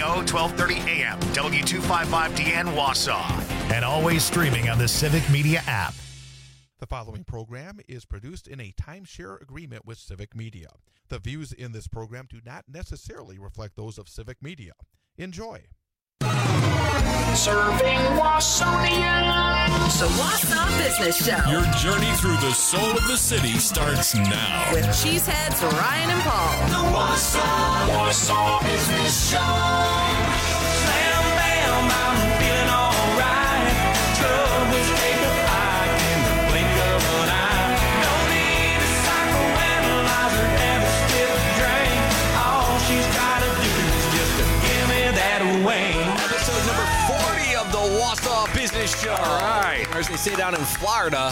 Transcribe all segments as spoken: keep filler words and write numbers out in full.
O, twelve thirty A M, W two fifty-five D N Wausau. And always streaming on the Civic Media app. The following program is produced in a timeshare agreement with Civic Media. The views in this program do not necessarily reflect those of Civic Media. Enjoy. Serving Wausonians. The Wausau Business Show. Your journey through the soul of the city starts now. With Cheeseheads Ryan and Paul. The Wausau, Wausau Business Show. Slam, bam, I'm feeling all right. Troubles take a bite in the blink of an eye. No need to psychoanalyze her, have a stiff drink. All she's got to do is just to give me that away. Episode number forty of the Wausau Business Show. All right. Or as they say down in Florida,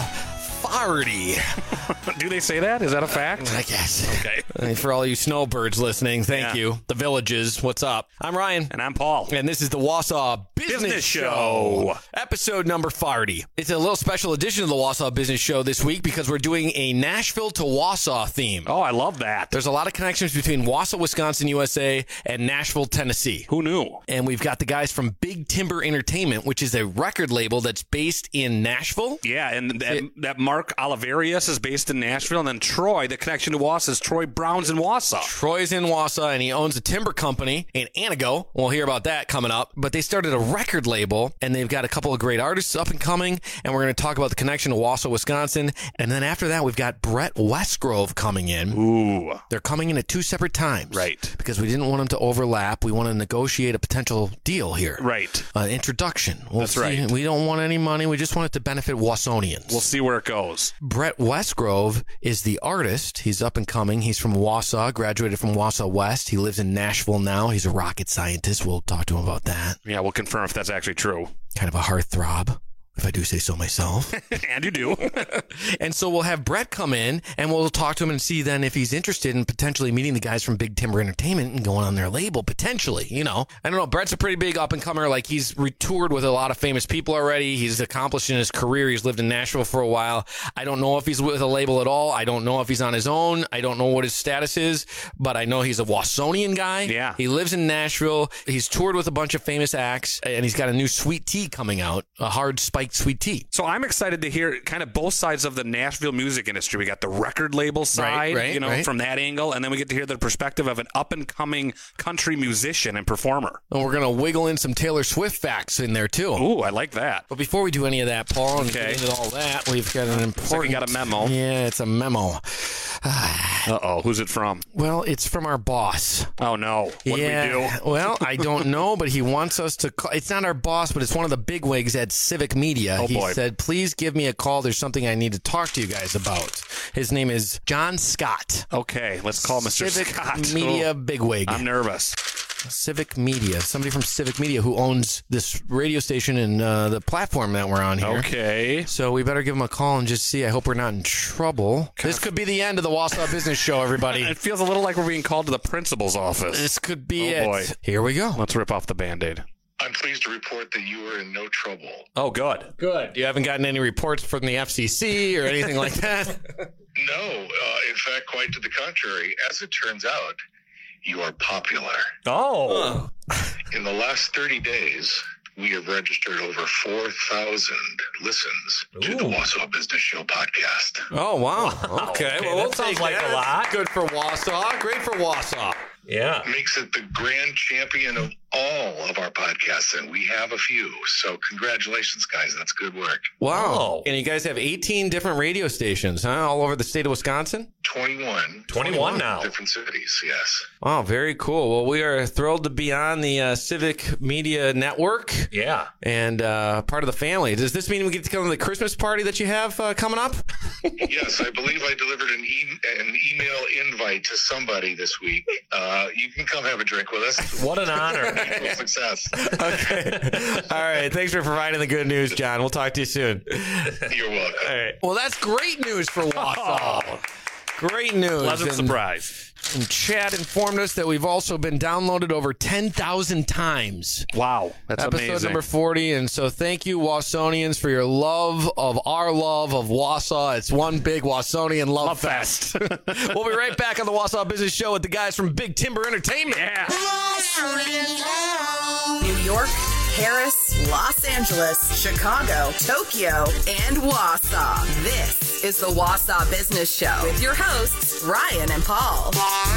farty. Do they say that? Is that a fact? I guess. Okay. And for all you snowbirds listening, thank Yeah. you. The Villages, what's up? I'm Ryan. And I'm Paul. And this is the Wausau Business, Business Show. Show. Episode number forty. It's a little special edition of the Wausau Business Show this week because we're doing a Nashville to Wausau theme. Oh, I love that. There's a lot of connections between Wausau, Wisconsin, U S A, and Nashville, Tennessee. Who knew? And we've got the guys from Big Timber Entertainment, which is a record label that's based in Nashville. Yeah, and that, that Mark Oliverius is based in Nashville, and then Troy, the connection to Wausau is Troy Brown's in Wausau. Troy's in Wausau, and he owns a timber company in Anago. We'll hear about that coming up. But they started a record label, and they've got a couple of great artists up and coming, and we're going to talk about the connection to Wausau, Wisconsin. And then after that, we've got Brett Westgrove coming in. Ooh. They're coming in at two separate times. Right. Because we didn't want them to overlap. We want to negotiate a potential deal here. Right. Uh, introduction. We'll That's see. right. We don't want any money. We just want it to benefit Wausonians. We'll see where it goes. Brett Westgrove is the artist. He's up and coming. He's from Wausau, graduated from Wausau West. He lives in Nashville now. He's a rocket scientist. We'll talk to him about that. Yeah, we'll confirm if that's actually true. Kind of a heartthrob, if I do say so myself. And you do. And so we'll have Brett come in, and we'll talk to him and see then if he's interested in potentially meeting the guys from Big Timber Entertainment and going on their label, potentially, you know. I don't know. Brett's a pretty big up-and-comer. Like, he's toured with a lot of famous people already. He's accomplished in his career. He's lived in Nashville for a while. I don't know if he's with a label at all. I don't know if he's on his own. I don't know what his status is, but I know he's a Wausonian guy. Yeah. He lives in Nashville. He's toured with a bunch of famous acts, and he's got a new sweet tea coming out, a hard spiked sweet tea. So I'm excited to hear kind of both sides of the Nashville music industry. We got the record label side, Right, right, you know, right. from that angle, and then we get to hear the perspective of an up-and-coming country musician and performer. And we're going to wiggle in some Taylor Swift facts in there, too. Ooh, I like that. But before we do any of that, Paul, and Okay. get into all that, we've got an important... like we got a memo. Yeah, it's a memo. Uh-oh, who's it from? Well, it's from our boss. Oh, no. What yeah, do we do? Well, I don't know, but he wants us to call. It's not our boss, but it's one of the bigwigs at Civic Media. Oh, he boy. said, please give me a call. There's something I need to talk to you guys about. His name is John Scott. Okay, let's call Mister Civic Scott. Media Oh, bigwig. I'm nervous. Civic Media. Somebody from Civic Media who owns this radio station and uh, the platform that we're on here. Okay. So we better give him a call and just see. I hope we're not in trouble. This could be the end of the Wausau Business Show, everybody. It feels a little like we're being called to the principal's office. This could be Oh, it. boy. Here we go. Let's rip off the Band-Aid. I'm pleased to report that you are in no trouble. Oh, good. Good. You haven't gotten any reports from the F C C or anything like that? No, uh, in fact, quite to the contrary. As it turns out, you are popular. Oh. In the last thirty days, we have registered over four thousand listens to the Wausau Business Show podcast. Oh, wow. Okay. Okay, well, we'll that sounds take like that. a lot. Good for Wausau. Great for Wausau. Yeah. Makes it the grand champion of all of our podcasts, and we have a few. So congratulations, guys. That's good work. Wow. Oh. And you guys have eighteen different radio stations, huh? All over the state of Wisconsin? twenty-one. twenty-one now. Different cities, yes. Wow, very cool. Well, we are thrilled to be on the uh, Civic Media Network Yeah. and uh, part of the family. Does this mean we get to come to the Christmas party that you have uh, coming up? Yes, I believe I delivered an, e- an email invite to somebody this week. Uh, you can come have a drink with us. What an honor. Mutual success. Okay. All right. Thanks for providing the good news, John. We'll talk to you soon. You're welcome. All right. Well, that's great news for Wausau. Great news. Pleasant And- surprise. And Chad informed us that we've also been downloaded over ten thousand times. Wow. That's Episode amazing. number forty. And so thank you, Wausonians, for your love of our love of Wausau. It's one big Wausonian love, Love fest. We'll be right back on the Wausau Business Show with the guys from Big Timber Entertainment. Yeah. Paris, Los Angeles, Chicago, Tokyo, and Wausau. This is the Wausau Business Show with your hosts, Ryan and Paul.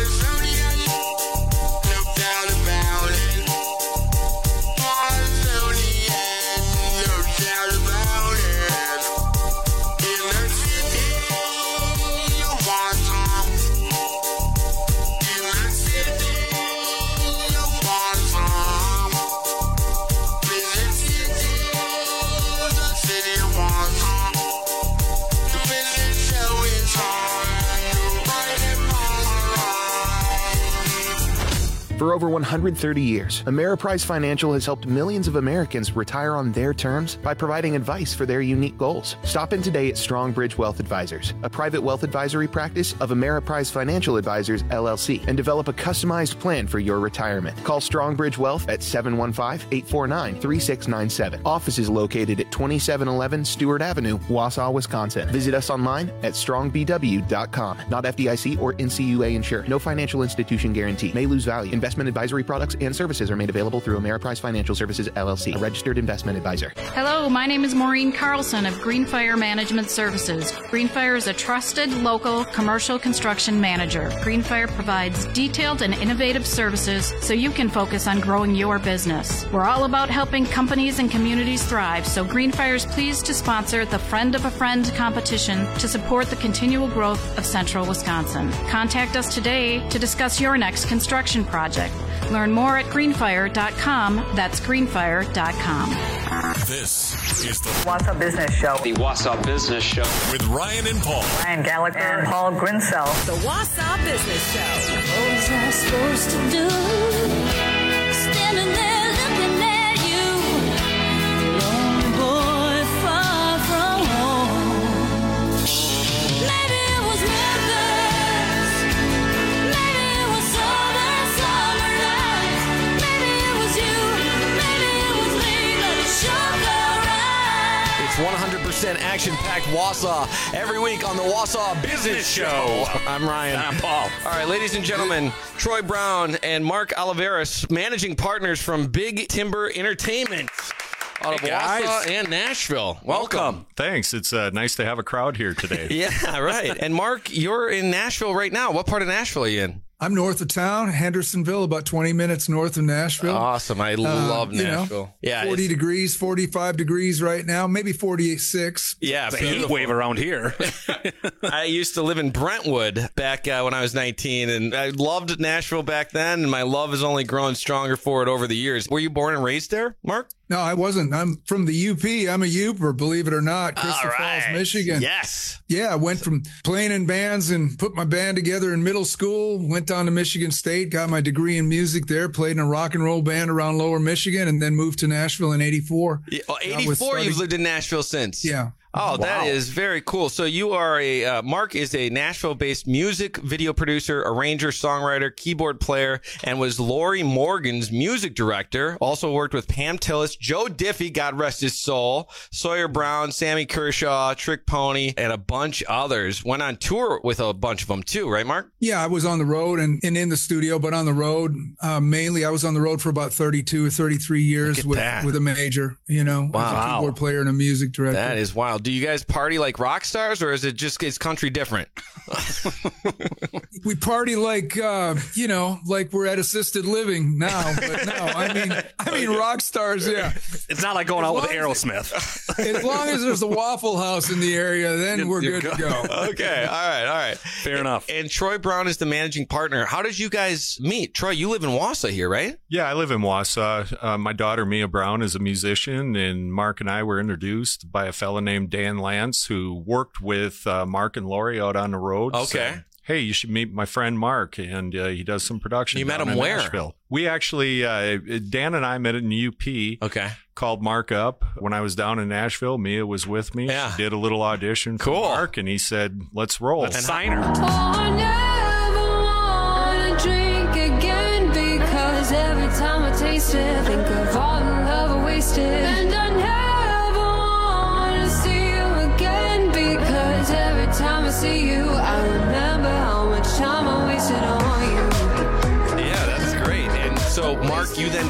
For over one hundred thirty years, Ameriprise Financial has helped millions of Americans retire on their terms by providing advice for their unique goals. Stop in today at Strongbridge Wealth Advisors, a private wealth advisory practice of Ameriprise Financial Advisors, L L C, and develop a customized plan for your retirement. Call Strongbridge Wealth at seven one five, eight four nine, three six nine seven. Office is located at twenty-seven eleven Stewart Avenue, Wausau, Wisconsin. Visit us online at strong b w dot com. Not F D I C or N C U A insured. No financial institution guarantee. May lose value. Investment advisory products and services are made available through Ameriprise Financial Services, L L C, a registered investment advisor. Hello, my name is Maureen Carlson of Greenfire Management Services. Greenfire is a trusted local commercial construction manager. Greenfire provides detailed and innovative services so you can focus on growing your business. We're all about helping companies and communities thrive, so Greenfire is pleased to sponsor the Friend of a Friend competition to support the continual growth of Central Wisconsin. Contact us today to discuss your next construction project. Learn more at greenfire dot com. That's greenfire dot com. This is the Wausau Business Show. The Wausau Business Show. With Ryan and Paul. Ryan Gallagher and Paul Grinsell. The Wausau Business Show. What was I supposed to do? Standing there looking at you. Lone boy far from home. Maybe it was Memphis. Maybe it was Southern Summer Nights. Maybe it was you. Maybe it was me. But it sure felt right. It's one hundred percent action-packed Wausau every week on the Wausau Business Show. I'm Ryan. I'm Paul. All right, ladies and gentlemen, Troy Brown and Mark Oliveris, managing partners from Big Timber Entertainment out of Hey, Wausau guys. and Nashville. Welcome. Thanks. It's uh, nice to have a crowd here today. Yeah, right. And Mark, you're in Nashville right now. What part of Nashville are you in? I'm north of town, Hendersonville, about twenty minutes north of Nashville. Awesome. I love Uh, you know, Nashville. Yeah, forty it's- degrees, forty-five degrees right now, maybe forty-six. Yeah, It's a heat beautiful. wave around here. I used to live in Brentwood back uh, when I was nineteen, and I loved Nashville back then, and my love has only grown stronger for it over the years. Were you born and raised there, Mark? No, I wasn't. I'm from the U P. I'm a Youper, believe it or not, Crystal Falls, Michigan. Yes. Yeah, I went from playing in bands and put my band together in middle school, went down to Michigan State, got my degree in music there, played in a rock and roll band around Lower Michigan, and then moved to Nashville in eighty-four. Yeah, oh, I was eighty-four, starting- you've lived in Nashville since? Yeah. Oh, that Wow. is very cool. So you are a, uh, Mark is a Nashville-based music video producer, arranger, songwriter, keyboard player, and was Lori Morgan's music director. Also worked with Pam Tillis, Joe Diffie, God rest his soul, Sawyer Brown, Sammy Kershaw, Trick Pony, and a bunch others. Went on tour with a bunch of them too, right, Mark? Yeah, I was on the road and, and in the studio, but on the road, uh, mainly I was on the road for about thirty-two or thirty-three years Look at with, that. with a major, you know, as a Wow. keyboard player and a music director. That is wild. Do you guys party like rock stars, or is it just, is country different? We party like, uh, you know, like we're at assisted living now, but no, I mean, I mean rock stars. Yeah. It's not like going out with long as- Aerosmith. As long as there's a Waffle House in the area, then we're You're good to good. go. Okay. All right. All right. Fair enough. And Troy Brown is the managing partner. How did you guys meet? Troy, you live in Wausau here, right? Yeah, I live in Wausau. Uh, my daughter, Mia Brown, is a musician, and Mark and I were introduced by a fellow named Dan Lance, who worked with uh, Mark and Lori out on the road. Okay. saying, hey, you should meet my friend Mark, and uh, he does some production. You met down him in where? Nashville. We actually, uh, Dan and I met in U P. Okay. Called Mark up when I was down in Nashville. Mia was with me. Yeah. She did a little audition for Cool. Mark, and he said, let's roll. Let's sign her. Oh, I never wanna drink again because every time I taste it, I think of all the love I wasted. And I never wanna see you again because every time I see you, I remember how much time I wasted on you. Yeah, that's great. And so, Mark, you then came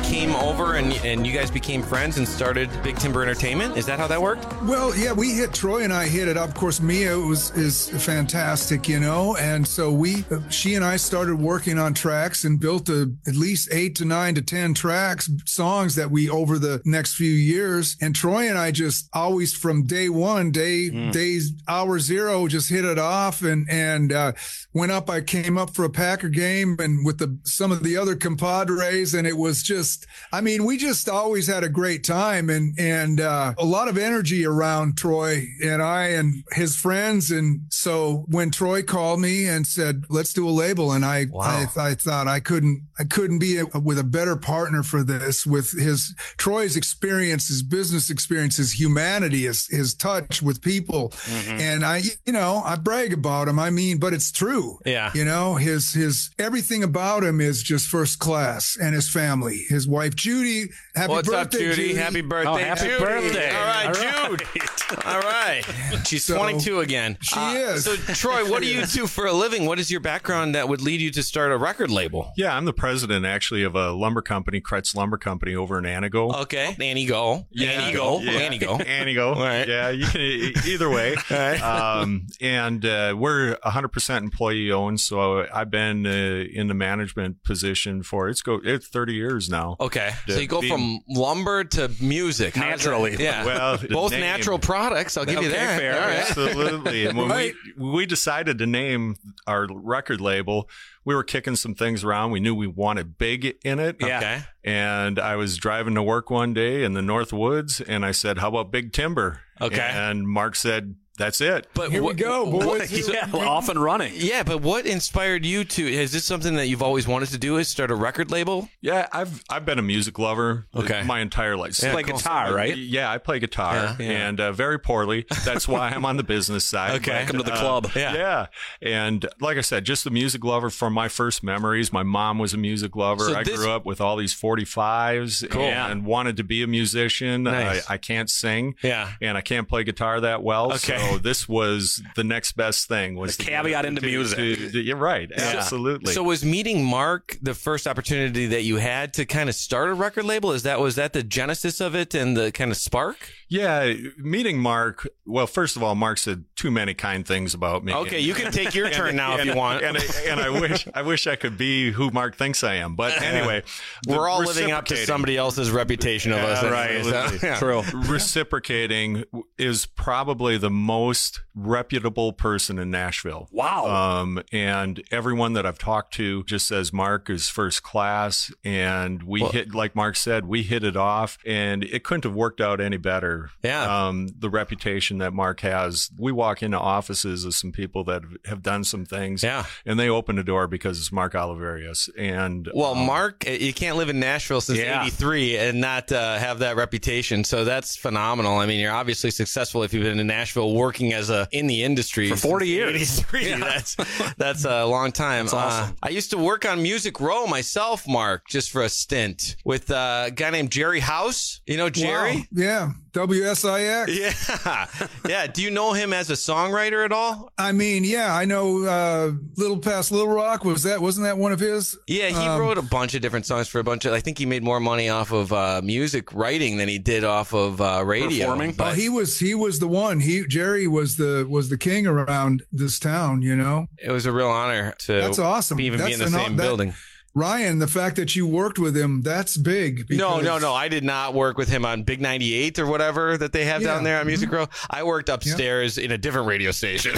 over and and you guys became friends and started Big Timber Entertainment? Is that how that worked? Well, yeah, we hit, Troy and I hit it up. Of course, Mia was is fantastic, you know, and so we, she and I started working on tracks and built a, at least eight to nine to ten tracks, songs that we over the next few years. And Troy and I just always from day one, day, mm. days, hour zero, just hit it off and, and, uh, went up. I came up for a Packer game and with the, some of the other compadres. And it was just, I mean, we just always had a great time and, and, uh, a lot of energy around Troy and I and his friends. And so when Troy called me and said, let's do a label. And I, wow. I, I thought I couldn't, I couldn't be a, with a better partner for this with his Troy's experience, his business experience, his humanity, his, his touch with people. Mm-hmm. And I, you know, I brag about him. I mean, but it's true. Yeah. You know, his, his, everything about him is just first class and his family, his wife, Judy. Happy What's birthday, up, Judy? Judy. Happy birthday, oh, happy Judy. birthday. All right, All Jude. right. All right. She's so, twenty-two again. She uh, is. So, Troy, what do you do for a living? What is your background that would lead you to start a record label? Yeah, I'm the president, actually, of a lumber company, Kretz Lumber Company over in Anigo. Okay. Anigo. Yeah. Anigo. Yeah. Anigo. Anigo. All right. Yeah, you can, either way. All right. Um, and uh, we're one hundred percent employee owned, so I've been uh, in the management position for, it's go it's thirty years now. Okay. To So you go being, from lumber to music. Naturally. Yeah. Well, both name, natural products. I'll give okay, you that. Fair. All right. Absolutely. And when Right. we, we decided to name our record label, we were kicking some things around. We knew we wanted big in it. Yeah. Okay. And I was driving to work one day in the North Woods, and I said, how about Big Timber? Okay. And Mark said, that's it. But Here what, we go, boys. What, yeah, off and running. Yeah, but what inspired you to? Is this something that you've always wanted to do? Is start a record label? Yeah, I've I've been a music lover Okay. my entire life. You play cool. guitar, right? Yeah, I play guitar Yeah, yeah. and uh, very poorly. That's why I'm on the business side. Okay. Welcome to the uh, club. Yeah. Yeah. And like I said, just a music lover from my first memories. My mom was a music lover. So I this- grew up with all these forty-fives Cool. and, and wanted to be a musician. Nice. I, I can't sing. Yeah. And I can't play guitar that well. Okay. So this was the next best thing. Was The to- caveat into to- music. to- to- you're right. Absolutely. So was meeting Mark the first opportunity that you had to kind of start a record label? Is that was that the genesis of it and the kind of spark? Yeah, meeting Mark. Well, first of all, Mark said too many kind things about me. Okay, you can take your turn now if and, you want. And, and I wish, I wish I could be who Mark thinks I am. But anyway, We're all living up to somebody else's reputation of us. Yeah, anyways. absolutely. Yeah. True. Reciprocating is probably the most reputable person in Nashville. Wow. Um, and everyone that I've talked to just says Mark is first class, and we Well- hit, like Mark said, we hit it off, and it couldn't have worked out any better. Yeah. Um, the reputation that Mark has. We walk into offices of some people that have done some things. Yeah. And they open the door because it's Mark Oliverius. And Well, um, Mark, you can't live in Nashville since Yeah. eighty-three and not uh, have that reputation. So that's phenomenal. I mean, you're obviously successful if you've been in Nashville working as a in the industry For forty years. eighty-three. Yeah. That's that's a long time. That's awesome. Uh, I used to work on Music Row myself, Mark, just for a stint with uh, a guy named Jerry House. You know Jerry? Wow. Yeah. W S I X. Yeah. Yeah. Do you know him as a songwriter at all? I mean, yeah, I know uh, Little Past Little Rock. Was that, wasn't that one of his? Yeah, he Um, wrote a bunch of different songs for a bunch of, I think he made more money off of uh, music writing than he did off of uh, radio. Performing? Oh, But he was he was the one. He Jerry was the was the king around this town, you know. it was a real honor to That's awesome. even That's be in the an- same that- building. Ryan, the fact that you worked with him, that's big. No, because- no, no. I did not work with him on Big ninety-eight or whatever that they have Yeah. down there on Music Row. I worked upstairs in a different radio station.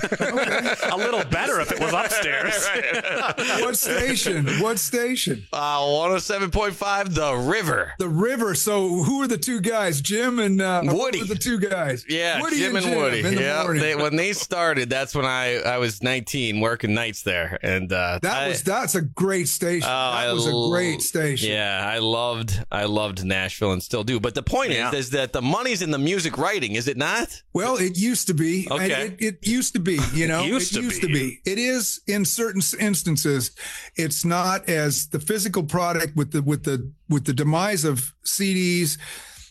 A little better if it was upstairs. What station? What station? Uh, one oh seven point five The River. The River. So who are the two guys? Jim and uh, Woody. who are the two guys. Yeah, Woody Jim and, Woody. in the Yeah, morning. they, when they started, that's when I, I was nineteen working nights there, and uh, that I- was that's a great station. Oh, that I was a l- great station. Yeah, I loved I loved Nashville and still do. But the point Yeah. is, is that the money's in the music writing, is it not? Well, it used to be. Okay. And It, it used to be, you know. It used to used be. to be. It is in certain instances. It's not as the physical product with the with the with the demise of C Ds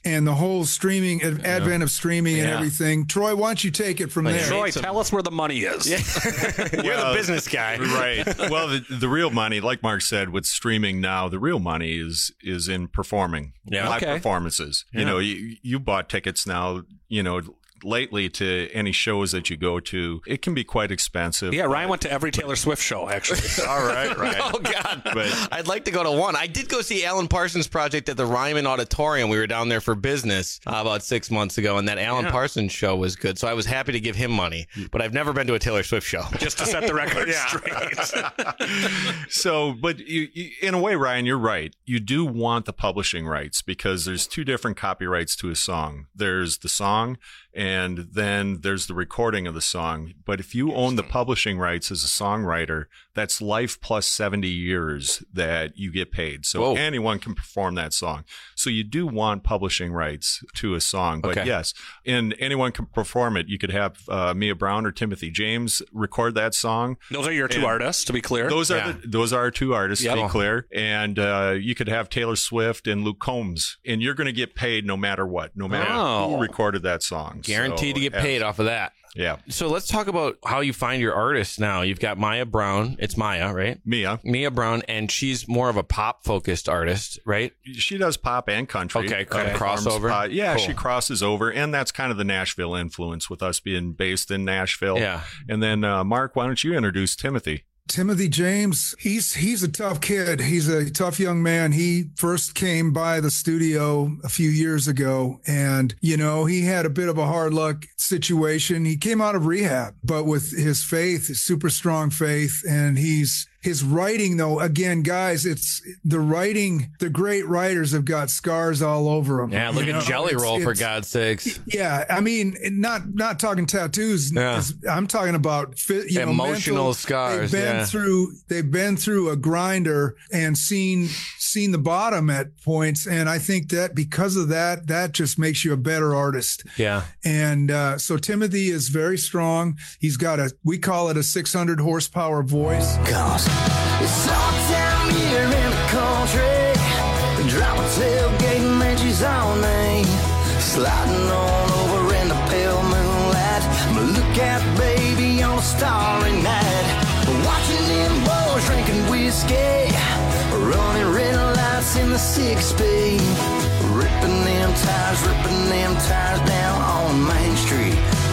and the whole streaming ad- advent of streaming and Yeah. everything. Troy, why don't you take it from Like, there? Troy, tell us where the money is. You're Well, the business guy. Right. Well, the, the real money, like Mark said, with streaming now, the real money is is in performing, Yeah. live Okay. performances. Yeah. You know, you, you bought tickets now, you know, lately to any shows that you go to. It can be quite expensive. Yeah, Ryan went to every Taylor Swift show, actually. All right, right. Oh God! But- I'd like to go to one. I did go see Alan Parsons Project at the Ryman Auditorium. We were down there for business uh, about six months ago, and that Alan Yeah. Parsons show was good. So I was happy to give him money. But I've never been to a Taylor Swift show. Just to set the record straight. So, but you, you, in a way, Ryan, you're right. You do want the publishing rights because there's two different copyrights to a song. There's the song, and then there's the recording of the song. But if you own the publishing rights as a songwriter, that's life plus seventy years that you get paid. So Whoa. anyone can perform that song. So you do want publishing rights to a song. But Okay. yes, and anyone can perform it. You could have uh, Mia Brown or Timothy James record that song. Those are your two And artists, to be clear. Those are Yeah. the, those are our two artists, Yep. to be clear. And uh, you could have Taylor Swift and Luke Combs, and you're going to get paid no matter what, no matter Oh. who recorded that song. Guaranteed So, to get yeah. paid off of that. Yeah, So let's talk about how you find your artists now. You've got Maya Brown. It's Maya, right? Mia. Mia Brown, and she's more of a pop focused artist, right? She does pop and country. Okay, kind of performs crossover? pop- yeah, Cool. she crosses over, and that's kind of the Nashville influence with us being based in Nashville. Yeah. And then, uh, Mark, why don't you introduce Timothy? Timothy James, he's he's a tough kid. He's a tough young man. He first came by the studio a few years ago, and you know, he had a bit of a hard luck situation. He came out of rehab, but with his faith, his super strong faith, and he's his writing though, again, guys, it's the writing, the great writers have got scars all over them. Yeah, look You at know, Jelly it's- Roll, for it's- God's sakes. Yeah, I mean, not not talking tattoos. Yeah. I'm talking about fi- you know, Emotional mental- scars, They've been yeah. through. They've been through a grinder and seen seen the bottom at points. And I think that because of that, that just makes you a better artist. Yeah. And uh, so Timothy is very strong. He's got a we call it a six hundred horsepower voice. Cause it's all down here in the country. Drop a tailgate and then she's on me. Sliding on over in the pale moonlight. But look out, baby, on a starry night. Watching them boys drinking whiskey. Running red lights in the six-speed. Ripping them tires, ripping them tires down on Main Street.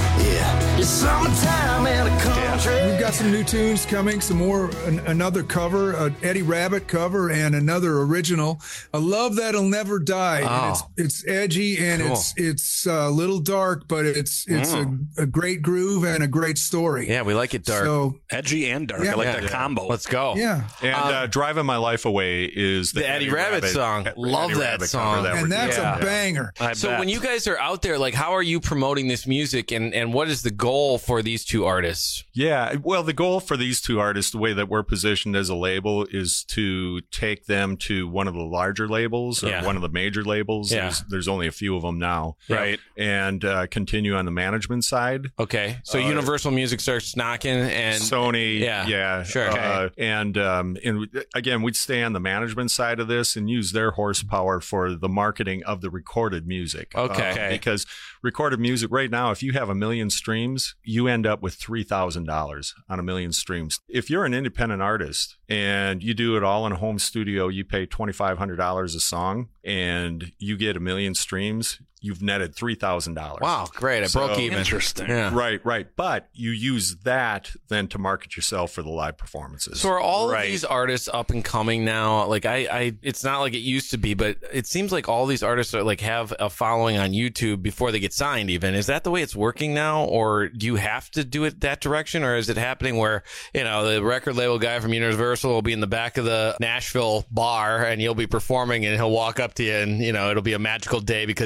Yeah, it's summertime in the country. We've got some new tunes coming, some more, an, another cover, an Eddie Rabbit cover, and another original. A Love That'll Never Die. And Oh. it's it's edgy and Cool. it's it's a little dark, but it's it's Mm. a, a great groove and a great story. Yeah, we like it dark. So Edgy and dark. Yeah. I like Yeah. that combo. Let's go. yeah, And Um, uh, Driving My Life Away is the, The Eddie Rabbit song. Eddie Love that Rabbit song. cover that and we're that's doing. a banger. I So bet. when you guys are out there, like, how are you promoting this music, and, and what is the goal for these two artists? Yeah, well, the goal for these two artists, the way that we're positioned as a label, is to take them to one of the larger labels or Yeah. one of the major labels. Yeah. There's, there's only a few of them now, Right. And uh, continue on the management side. Okay, so Uh, Universal Music starts knocking, and Sony, Yeah, yeah, sure. Uh, and um, and again, we'd stay on the management side of this and use their horsepower for the marketing of the recorded music. Okay. Uh, Okay. because recorded music right now, if you have a million streams, you end up with three thousand dollars on a million streams. If you're an independent artist and you do it all in a home studio, you pay twenty-five hundred dollars a song, and you get a million streams. You've netted three thousand dollars. wow, great! I So- broke even. Interesting. Yeah. Right, right. But you use that then to market yourself for the live performances. So are all Right. of these artists up and coming now? Like I, I, it's not like it used to be, but it seems like all these artists are like have a following on YouTube before they get signed. Even is that the way it's working now, or do you have to do it that direction, or is it happening where you know the record label guy from Universal will be in the back of the Nashville bar and you'll be performing and he'll walk up to you and you know it'll be a magical day because he signed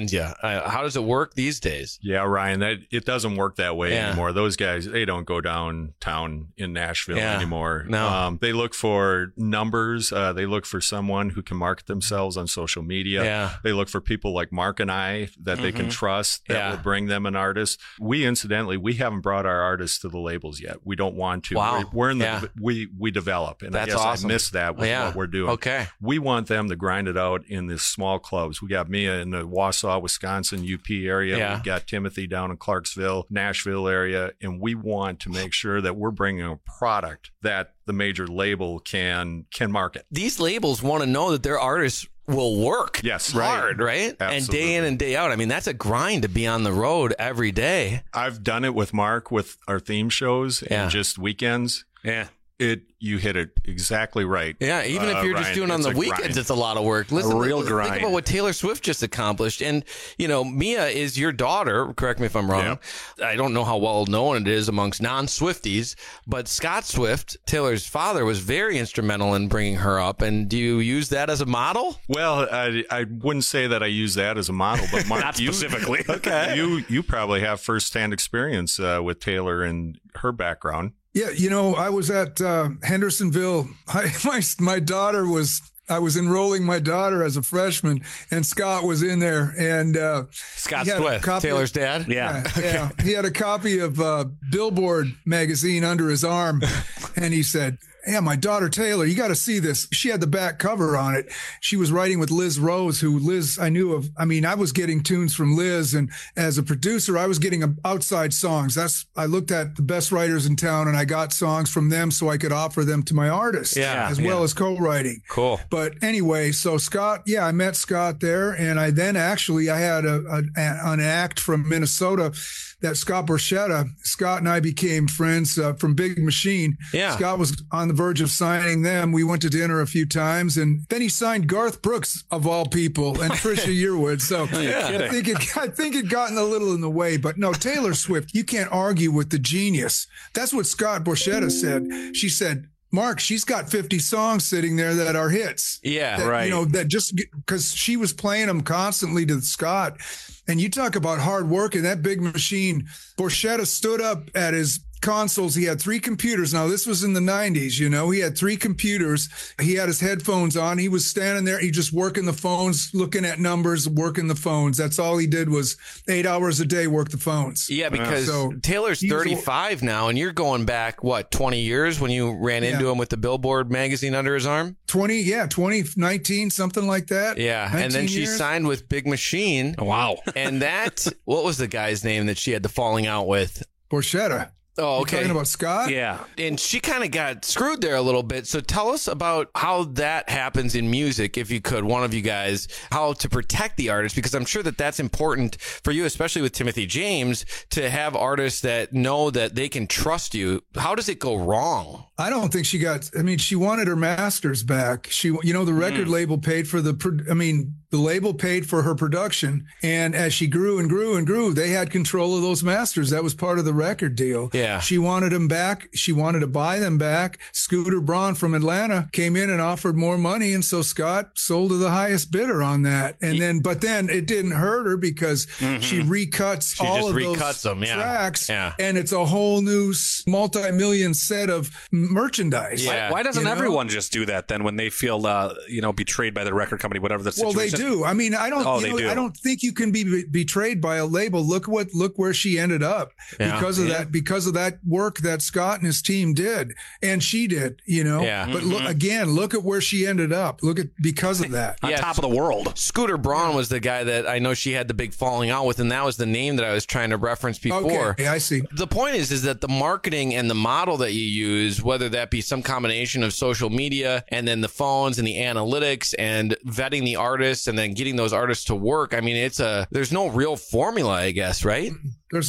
signs you. Uh, how does it work these days? Yeah, Ryan, that it doesn't work that way Yeah. anymore. Those guys, they don't go downtown in Nashville Yeah. anymore. No. Um, they look for numbers. Uh, they look for someone who can market themselves on social media. Yeah. They look for people like Mark and I that they can Mhm. trust that Yeah. will bring them an artist. We, incidentally, we haven't brought our artists to the labels yet. We don't want to. Wow. We're, we're in the, Yeah. we, we develop. And That's I guess awesome. I missed that with Yeah. what we're doing. Okay. We want them to grind it out in the small clubs. We got Mia in the Wausau, Wisconsin, U P area. Yeah. We've got Timothy down in Clarksville, Nashville area. And we want to make sure that we're bringing a product that the major label can can market. These labels want to know that their artists will work Yes. hard, right? And day in and day out. I mean, that's a grind to be on the road every day. I've done it with Mark with our theme shows Yeah. and just weekends. Yeah. It you hit it exactly right. Yeah, even if Uh, you're just Ryan, doing on it's the a weekends, grind. it's a lot of work. Listen, real think grind. about what Taylor Swift just accomplished. And, you know, Mia is your daughter. Correct me if I'm wrong. I don't know how well known it is amongst non-Swifties, but Scott Swift, Taylor's father, was very instrumental in bringing her up. And do you use that as a model? Well, I, I wouldn't say that I use that as a model, but Mark, Not you, specifically. okay. you you probably have firsthand experience uh, with Taylor and her background. Yeah, you know, I was at uh, Hendersonville. I, my my daughter was. I was enrolling my daughter as a freshman, and Scott was in there. And uh, Scott he had a Swift, copy Taylor's of- dad? Yeah. Yeah, yeah. He had a copy of uh, Billboard magazine under his arm, and he said, "Yeah, my daughter Taylor, you got to see this." She had the back cover on it. She was writing with Liz Rose, who Liz I knew of. I mean, I was getting tunes from Liz, and as a producer, I was getting um, outside songs. That's I looked at the best writers in town, and I got songs from them so I could offer them to my artists, Yeah, as well yeah. as co-writing. Cool. But anyway, so Scott, yeah, I met Scott there, and I then actually I had a, a an act from Minnesota that Scott Borchetta. Scott and I became friends uh, from Big Machine. Yeah. Scott was on the verge of signing them. We went to dinner a few times, and then he signed Garth Brooks of all people and Trisha Yearwood. So I think it I think it gotten a little in the way. But no, Taylor Swift, you can't argue with the genius. That's what Scott Borchetta said. She said, Mark, she's got fifty songs sitting there that are hits. Yeah, That, right. You know, that just because she was playing them constantly to Scott. And you talk about hard work and that Big Machine. Borchetta stood up at his consoles. He had three computers. Now, this was in the nineties, you know. He had three computers. He had his headphones on. He was standing there. He just working the phones, looking at numbers, working the phones. That's all he did was eight hours a day work the phones. Yeah, because So Taylor's he was- thirty-five now, and you're going back, what, twenty years when you ran Yeah. into him with the Billboard magazine under his arm? twenty, yeah, twenty nineteen, something like that. Yeah, and then nineteen she years. signed with Big Machine. Wow. And that, what was the guy's name that she had the falling out with? Borchetta. Oh, You okay. talking about Scott? Yeah. And she kind of got screwed there a little bit. So tell us about how that happens in music, if you could, one of you guys, how to protect the artist, because I'm sure that that's important for you, especially with Timothy James, to have artists that know that they can trust you. How does it go wrong? I don't think she got, I mean, she wanted her masters back. She, you know, the record label paid for the, pro- I mean, the label paid for her production. And as she grew and grew and grew, they had control of those masters. That was part of the record deal. Yeah. She wanted them back. She wanted to buy them back. Scooter Braun from Atlanta came in and offered more money. And so Scott sold to the highest bidder on that. And then, but then it didn't hurt her because she recuts She all just of recuts those them, yeah. tracks. Yeah. And it's a whole new s- multi-million set of merchandise. Yeah. Why doesn't You know? everyone just do that then when they feel, uh, you know, betrayed by the record company, whatever the Well, situation? they do. I mean, I don't. Oh, you they know, do. I don't think you can be be- betrayed by a label. Look what. Look where she ended up Yeah. because of Yeah. that. Because of that work that Scott and his team did, and she did. You know. Yeah. But look again. Look at where she ended up. Look at because of that. On Yeah. top of the world. Scooter Braun was the guy that I know she had the big falling out with, and that was the name that I was trying to reference before. Okay, I see. The point is, is that the marketing and the model that you use, whether that be some combination of social media and then the phones and the analytics and vetting the artists and then getting those artists to work. I mean, it's a, there's no real formula, I guess, right? There's not.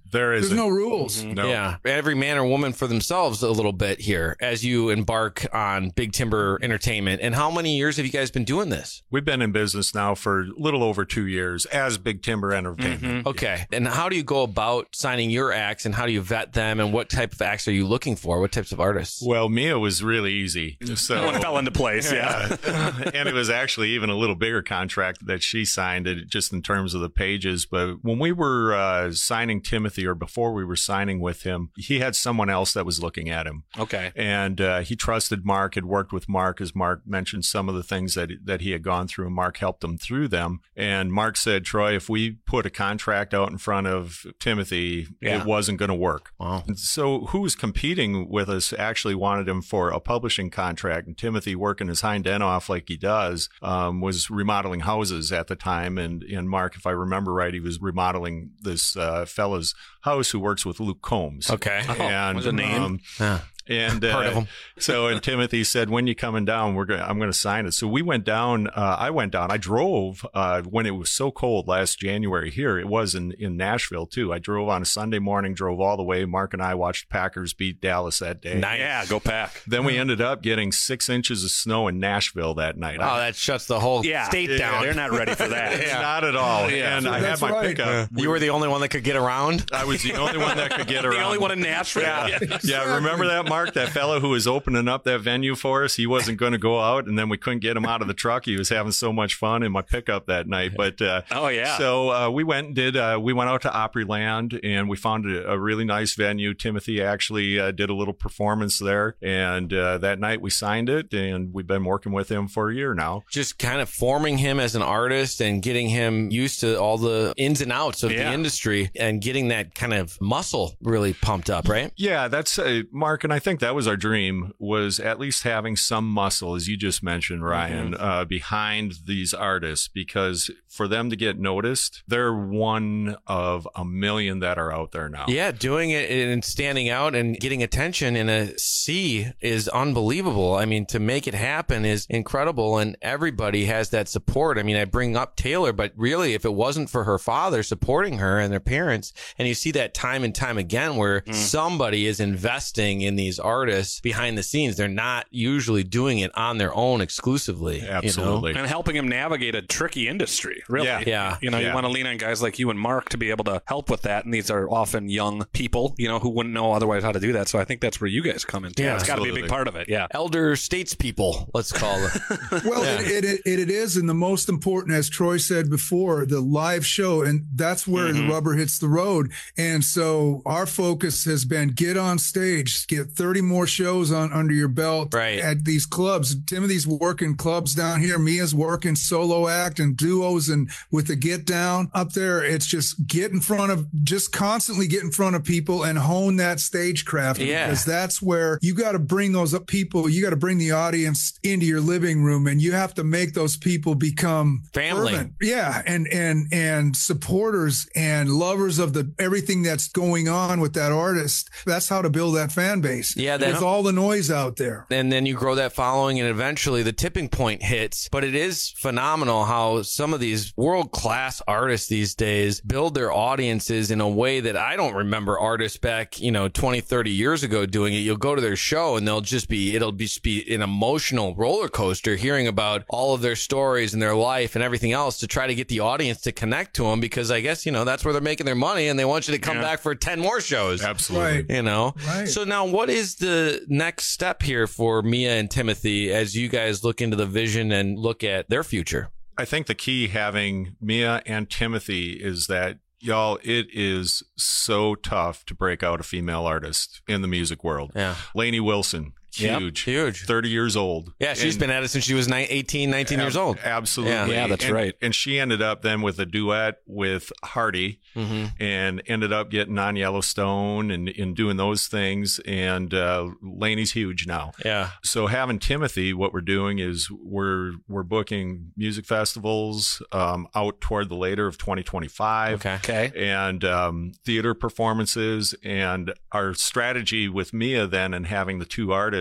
There is There's no rules. Mm-hmm. No. Yeah. Every man or woman for themselves a little bit here as you embark on Big Timber Entertainment. And how many years have you guys been doing this? We've been in business now for a little over two years as Big Timber Entertainment. Mm-hmm. Okay. And how do you go about signing your acts, and how do you vet them, and what type of acts are you looking for? What types of artists? Well, Mia was really easy. So One fell into place, yeah. And it was actually even a little bigger contract that she signed, it just in terms of the pages. But when we were uh, signing Timothy, or before we were signing with him, he had someone else that was looking at him. Okay. And uh, he trusted Mark, had worked with Mark, as Mark mentioned some of the things that that he had gone through, and Mark helped him through them. And Mark said, Troy, if we put a contract out in front of Timothy, Yeah. it wasn't going to work. Wow. And so who was competing with us actually wanted him for a publishing contract. And Timothy, working his hind end off like he does, um, was remodeling houses at the time. And, and Mark, if I remember right, he was remodeling this uh, fella's house who works with Luke Combs. Okay. And, what's the name? Um, Yeah. And uh, Heard of him. so, and Timothy said, "When you coming down? We're going. I'm going to sign it." So we went down. Uh, I went down. I drove uh, when it was so cold last January here. It was in in Nashville too. I drove on a Sunday morning. Drove all the way. Mark and I watched Packers beat Dallas that day. Nice. Yeah, go Pack. Then we ended up getting six inches of snow in Nashville that night. Oh, that shuts the whole Yeah. state Yeah, down. They're not ready for that. Yeah. Not at all. Yeah. And I That's had my right. pickup. You were the only one that could get around? I was the only one that could get around. The only one in Nashville. Yeah. Yeah, remember that, Mark? That fellow who was opening up that venue for us, he wasn't going to go out, and then we couldn't get him out of the truck. He was having so much fun in my pickup that night. But uh, Oh, yeah. so uh, we went and did. Uh, we went out to Opryland, and we found a, a really nice venue. Timothy actually uh, did a little performance there, and uh, that night we signed it, and we've been working with him for a year now. Just kind of forming him as an artist and getting him used to all the ins and outs of Yeah. the industry, and getting that kind of muscle really pumped up, right? Yeah, that's uh, Mark, and I think that was our dream, was at least having some muscle, as you just mentioned, Ryan, Mm-hmm. uh, behind these artists, because for them to get noticed, they're one of a million that are out there now. Yeah, doing it and standing out and getting attention in a sea is unbelievable. I mean, to make it happen is incredible, and everybody has that support. I mean, I bring up Taylor, but really, if it wasn't for her father supporting her and their parents, and you see that time and time again where Mm. somebody is investing in these artists behind the scenes. They're not usually doing it on their own exclusively. Absolutely. You know? And helping him navigate a tricky industry, really. Yeah. Yeah. You know, Yeah. you want to lean on guys like you and Mark to be able to help with that. And these are often young people, you know, who wouldn't know otherwise how to do that. So I think that's where you guys come in. Yeah, It's got to be a big absolutely. part of it. Yeah. Elder statespeople, let's call it. Well, Yeah. it, it, it, it is. And the most important, as Troy said before, the live show. And that's where Mm-hmm. the rubber hits the road. And so our focus has been get on stage, get thirty more shows on under your belt Right. at these clubs. Timothy's working clubs down here. Mia's working solo act and duos and with the get down up there. It's just get in front of, just constantly get in front of people and hone that stagecraft. Yeah. Because that's where you got to bring those up people. You got to bring the audience into your living room, and you have to make those people become Family. fervent. Yeah. And, and, and supporters and lovers of the, everything that's going on with that artist. That's how to build that fan base. Yeah, that- with all the noise out there. And then you grow that following, and eventually the tipping point hits. But it is phenomenal how some of these world-class artists these days build their audiences in a way that I don't remember artists back, you know, twenty, thirty years ago doing it. You'll go to their show and they'll just be, it'll be, just be an emotional roller coaster hearing about all of their stories and their life and everything else to try to get the audience to connect to them, because I guess, you know, that's where they're making their money, and they want you to come Yeah. back for ten more shows. Absolutely. Right. You know? Right. So now what is the next step here for Mia and Timothy as you guys look into the vision and look at their future? I think the key having Mia and Timothy is that, y'all, it is so tough to break out a female artist in the music world. Yeah. Lainey Wilson, Yep, huge, huge. thirty years old. Yeah, she's And- been at it since she was nine, eighteen, nineteen years Ab- old. Absolutely. Yeah. Yeah, that's And- right. And she ended up then with a duet with Hardy Mm-hmm. and ended up getting on Yellowstone and, and doing those things. And uh, Lainey's huge now. Yeah. So having Timothy, what we're doing is we're we're booking music festivals um, out toward the later of twenty twenty-five. Okay. Okay. And um, theater performances. And our strategy with Mia then and having the two artists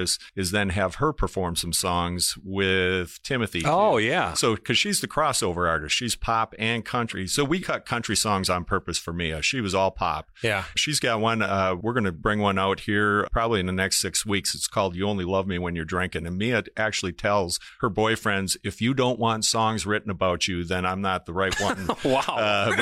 artist is then have her perform some songs with Timothy. Oh, too. yeah. So, because she's the crossover artist, she's pop and country. So we cut country songs on purpose for Mia. She was all pop. Yeah. She's got one. Uh, we're going to bring one out here probably in the next six weeks. It's called You Only Love Me When You're Drinking. And Mia actually tells her boyfriends, if you don't want songs written about you, then I'm not the right one. Wow. Uh,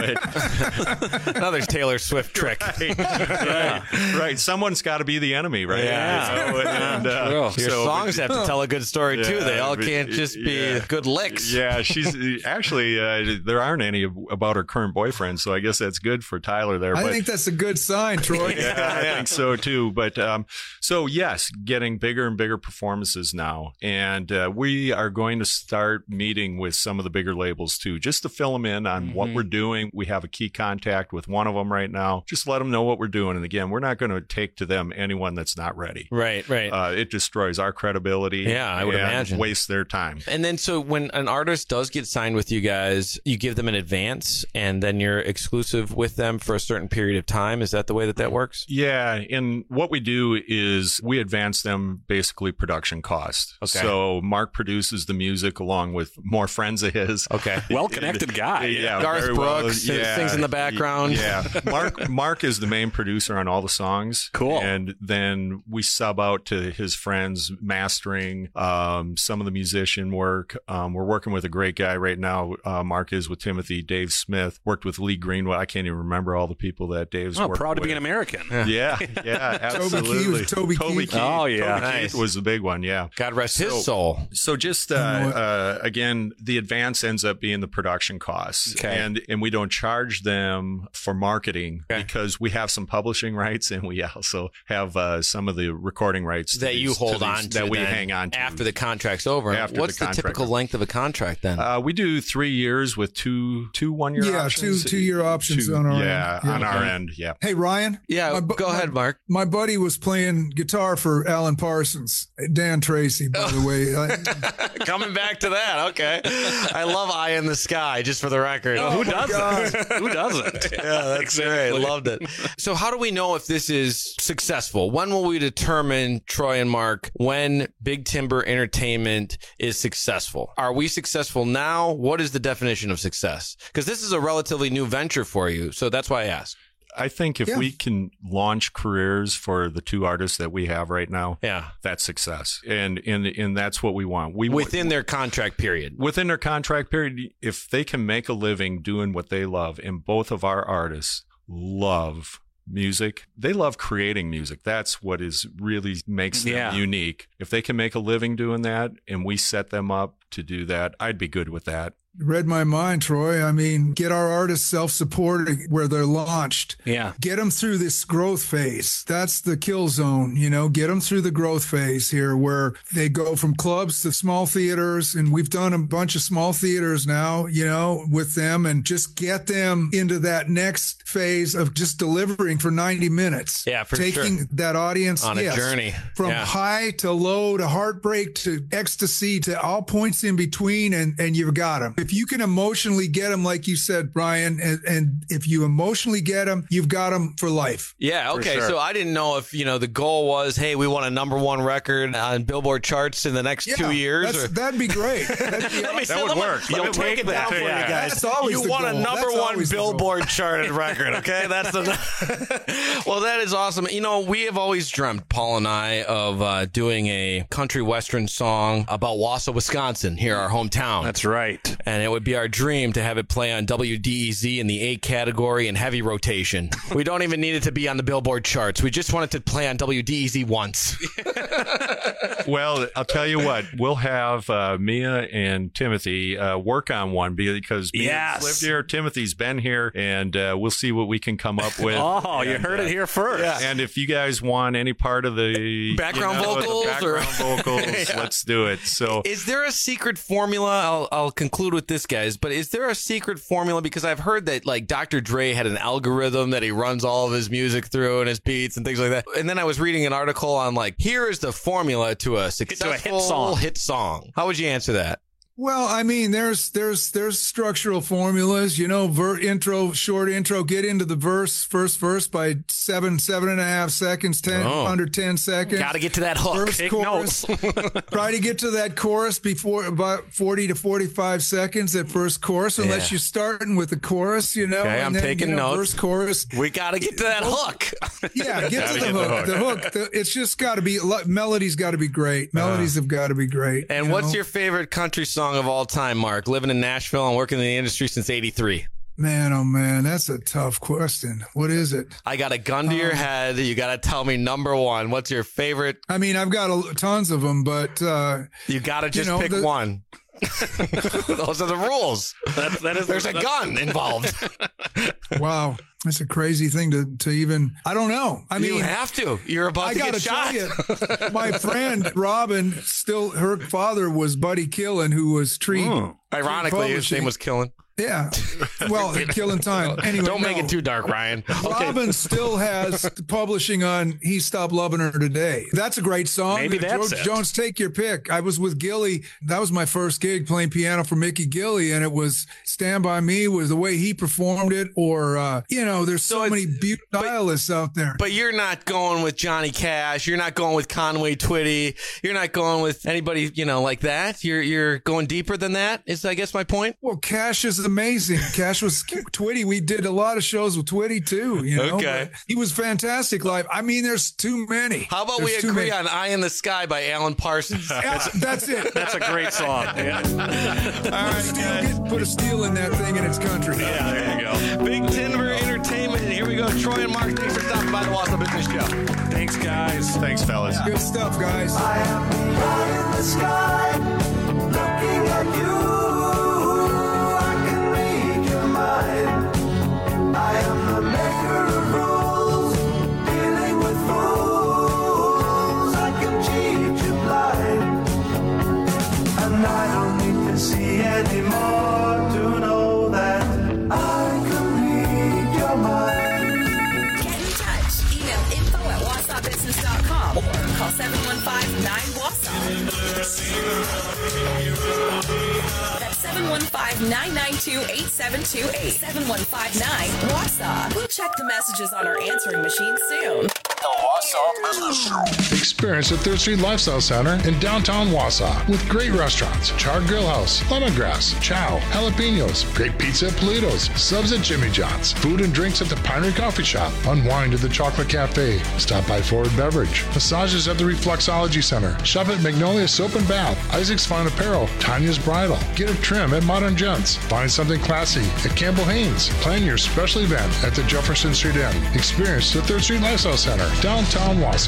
but, Another Taylor Swift trick. Right. right. right. Someone's got to be the enemy, right? Yeah. So, and, uh, Your so, songs have to tell a good story, too. Yeah, They all but- can't just be yeah. good licks. Yeah, she's actually, uh, there aren't any about her current boyfriend, so I guess that's good for Tyler there. I but, think that's a good sign, Troy. yeah, I think so too. But um, so yes, getting bigger and bigger performances now, and uh, we are going to start meeting with some of the bigger labels too, just to fill them in on Mm-hmm. what we're doing. We have a key contact with one of them right now. Just let them know what we're doing. And again, we're not going to take to them anyone that's not ready. Right, right. Uh, it destroys our credibility. Yeah, I would and imagine. Waste their time. And then, so when an artist does get signed with you guys, you give them an advance, and then you're exclusive with them for a certain period of time. Is that the way that that works? Yeah, and what we do is we advance them basically production cost. Okay. So Mark produces the music along with more friends of his. Okay. Well-connected guy. Yeah, Garth very well. Brooks Yeah. sings in the background. Yeah, Mark Mark is the main producer on all the songs. Cool. And then we sub out to his friends mastering, um, some of the musician work. Um, we're working with a great guy right now. Uh, Mark is with Timothy. Dave Smith worked with Lee Greenwood. I can't even remember all the people that Dave's Oh, worked proud to with. be an American. Yeah, yeah, absolutely. Toby Keith, Toby Keith. Oh, yeah. Toby Nice. Keith was the big one. Yeah. God rest So- his soul. So just uh, uh, again, the advance ends up being the production costs, Okay. and and we don't charge them for marketing Okay. because we have some publishing rights, and we also have uh, some of the recording rights to That these- you to hold these- on to that we then hang on to after the contract's over. After What's the the, contract. typical length of a contract then? Uh, we do three years with two two one year Yeah, options. two- two-year options Two- on our yeah, end. Yeah. on our Okay. end. Yeah. Hey, Ryan. yeah, My bu- go my- ahead, Mark. My buddy was playing guitar for Alan Parsons, Dan Tracy, by the way. I- Coming back to that, okay. I love Eye in the Sky, just for the record. Oh, Who my doesn't? God. Who doesn't? Yeah, that's great. Loved it. So how do we know if this is successful? When will we determine, Troy and Mark, when Big Timber Entertainment is successful? Are we successful now? What is the definition of success? Because this is a relatively new venture for you, so that's why I asked. I think if Yeah. we can launch careers for the two artists that we have right now, Yeah. that's success. And and and that's what we want. We Within their contract period. within their contract period, if they can make a living doing what they love, and both of our artists love music, they love creating music. That's what is really makes them Yeah. unique. If they can make a living doing that and we set them up to do that, I'd be good with that. Read my mind, Troy. I mean, get our artists self-supporting where they're launched. Yeah. Get them through this growth phase. That's the kill zone, you know, get them through the growth phase here where they go from clubs to small theaters. And we've done a bunch of small theaters now, you know, with them, and just get them into that next phase of just delivering for ninety minutes. Yeah, for Taking sure. that audience On a yes, journey. from Yeah. high to low to heartbreak to ecstasy to all points in between, and, and you've got them. If you can emotionally get them, like you said, Brian, and, and if you emotionally get them, you've got them for life. Yeah, For okay. sure. So I didn't know if, you know, the goal was, hey, we want a number one record on Billboard charts in the next Yeah, two years. that's- or- that'd be great. That'd be Let me awesome. say- That would let me- work. Let me You'll break take it down that. for you Yeah. guys. That's always you the want a goal. number That's one always the goal. Billboard charted record, okay? That's the. Well, that is awesome. You know, we have always dreamt, Paul and I, of uh, doing a country western song about Wausau, Wisconsin, here, our hometown. That's right. And it would be our dream to have it play on W D E Z in the A category in heavy rotation. We don't even need it to be on the Billboard charts. We just want it to play on W D E Z once. Well, I'll tell you what, we'll have uh, Mia and Timothy uh, work on one because Mia's Yes. lived here, Timothy's been here, and uh, we'll see what we can come up with. Oh, you And, heard uh, it here first. And if you guys want any part of the Background you know, the vocals or- background vocals, Yeah. let's do it. So Is there a secret formula? I'll, I'll conclude with this, guys, but is there a secret formula? Because I've heard that, like, Doctor Dre had an algorithm that he runs all of his music through and his beats and things like that. And then I was reading an article on, like, here is the formula to a successful hit song. hit song. How would you answer that? Well, I mean, there's there's there's structural formulas, you know, ver- intro, short intro, get into the verse, first verse by seven, seven and a half seconds, ten, Oh. under ten seconds. Got to get to that hook. Verse, Take chorus. Try to get to that chorus before about forty to forty-five seconds, that first chorus, unless Yeah. you're starting with the chorus, you know. Okay, and I'm then, taking you know, notes. Verse, chorus. We got to get to that hook. Yeah, get Gotta to the get the hook. The hook. The, it's just got to be, melody's got to be great. Melodies have got to be great. And you what's know? your favorite country song of all time, Mark? Living in Nashville and working in the industry since eighty-three. Man, oh man, that's a tough question. What is it? I got a gun to your Um, head. You got to tell me number one. What's your favorite? I mean, I've got a, tons of them, but uh, You got to just know, pick the- one. Those are the rules. That, that is, There's a gun involved. wow, that's a crazy thing to to even. I don't know. I mean, you have to. You're about I to gotta get shot. tell you, my friend Robin, still her father was Buddy Killen, who was Tree. Oh. Ironically, his Publishing. name was Killen. Yeah, well, killing time. Anyway, Don't make no. it too dark, Ryan. Robin still has publishing on He Stopped Loving Her Today. That's a great song. Maybe that's George it. Jones, take your pick. I was with Gilly. That was my first gig playing piano for Mickey Gilly, and it was Stand By Me was the way he performed it, or, uh, you know, there's so, So many it's- beautiful stylists out there. But you're not going with Johnny Cash. You're not going with Conway Twitty. You're not going with anybody, you know, like that. You're you're going deeper than that. Is I guess my point. Well, Cash is amazing. Cash was Twitty. We did a lot of shows with Twitty too. You know, Okay. but he was fantastic live. I mean, there's too many. How about There's we too agree many. on "Eye in the Sky" by Alan Parsons? Yeah, that's it. That's a great song. Yeah. All right, steel, get, put a steel in that thing and it's country. Yeah, there you go. Big Timber Entertainment. Here we go. Troy and Mark, thanks for stopping by the Wausau Business Show. Thanks, guys. Thanks, fellas. Good stuff, guys. I am the eye in the sky, looking at you. I can read your mind. I am the maker of rules, dealing with fools. I can cheat you blind, and I don't need to see anymore to know that I can read your mind. Get in touch. Email info at wausau business dot com or call seven one five nine Wausau. That's seven one five nine nine two eight seven two eight. seven one five nine Wausau. We'll check the messages on our answering machine soon. The Wausau Business Show. Experience the third Street Lifestyle Center in downtown Wausau with great restaurants, Charred Grill House, Lemongrass, Chow, Jalapenos, great pizza at Polito's, subs at Jimmy John's, food and drinks at the Pinery Coffee Shop, unwind at the Chocolate Cafe, stop by Forward Beverage, massages at the Reflexology Center, shop at Magnolia Soap and Bath, Isaac's Fine Apparel, Tanya's Bridal, get a trim at Modern Gents, find something classy at Campbell Haynes, plan your special event at the Jefferson Street Inn, experience the third Street Lifestyle Center, downtown Wausau.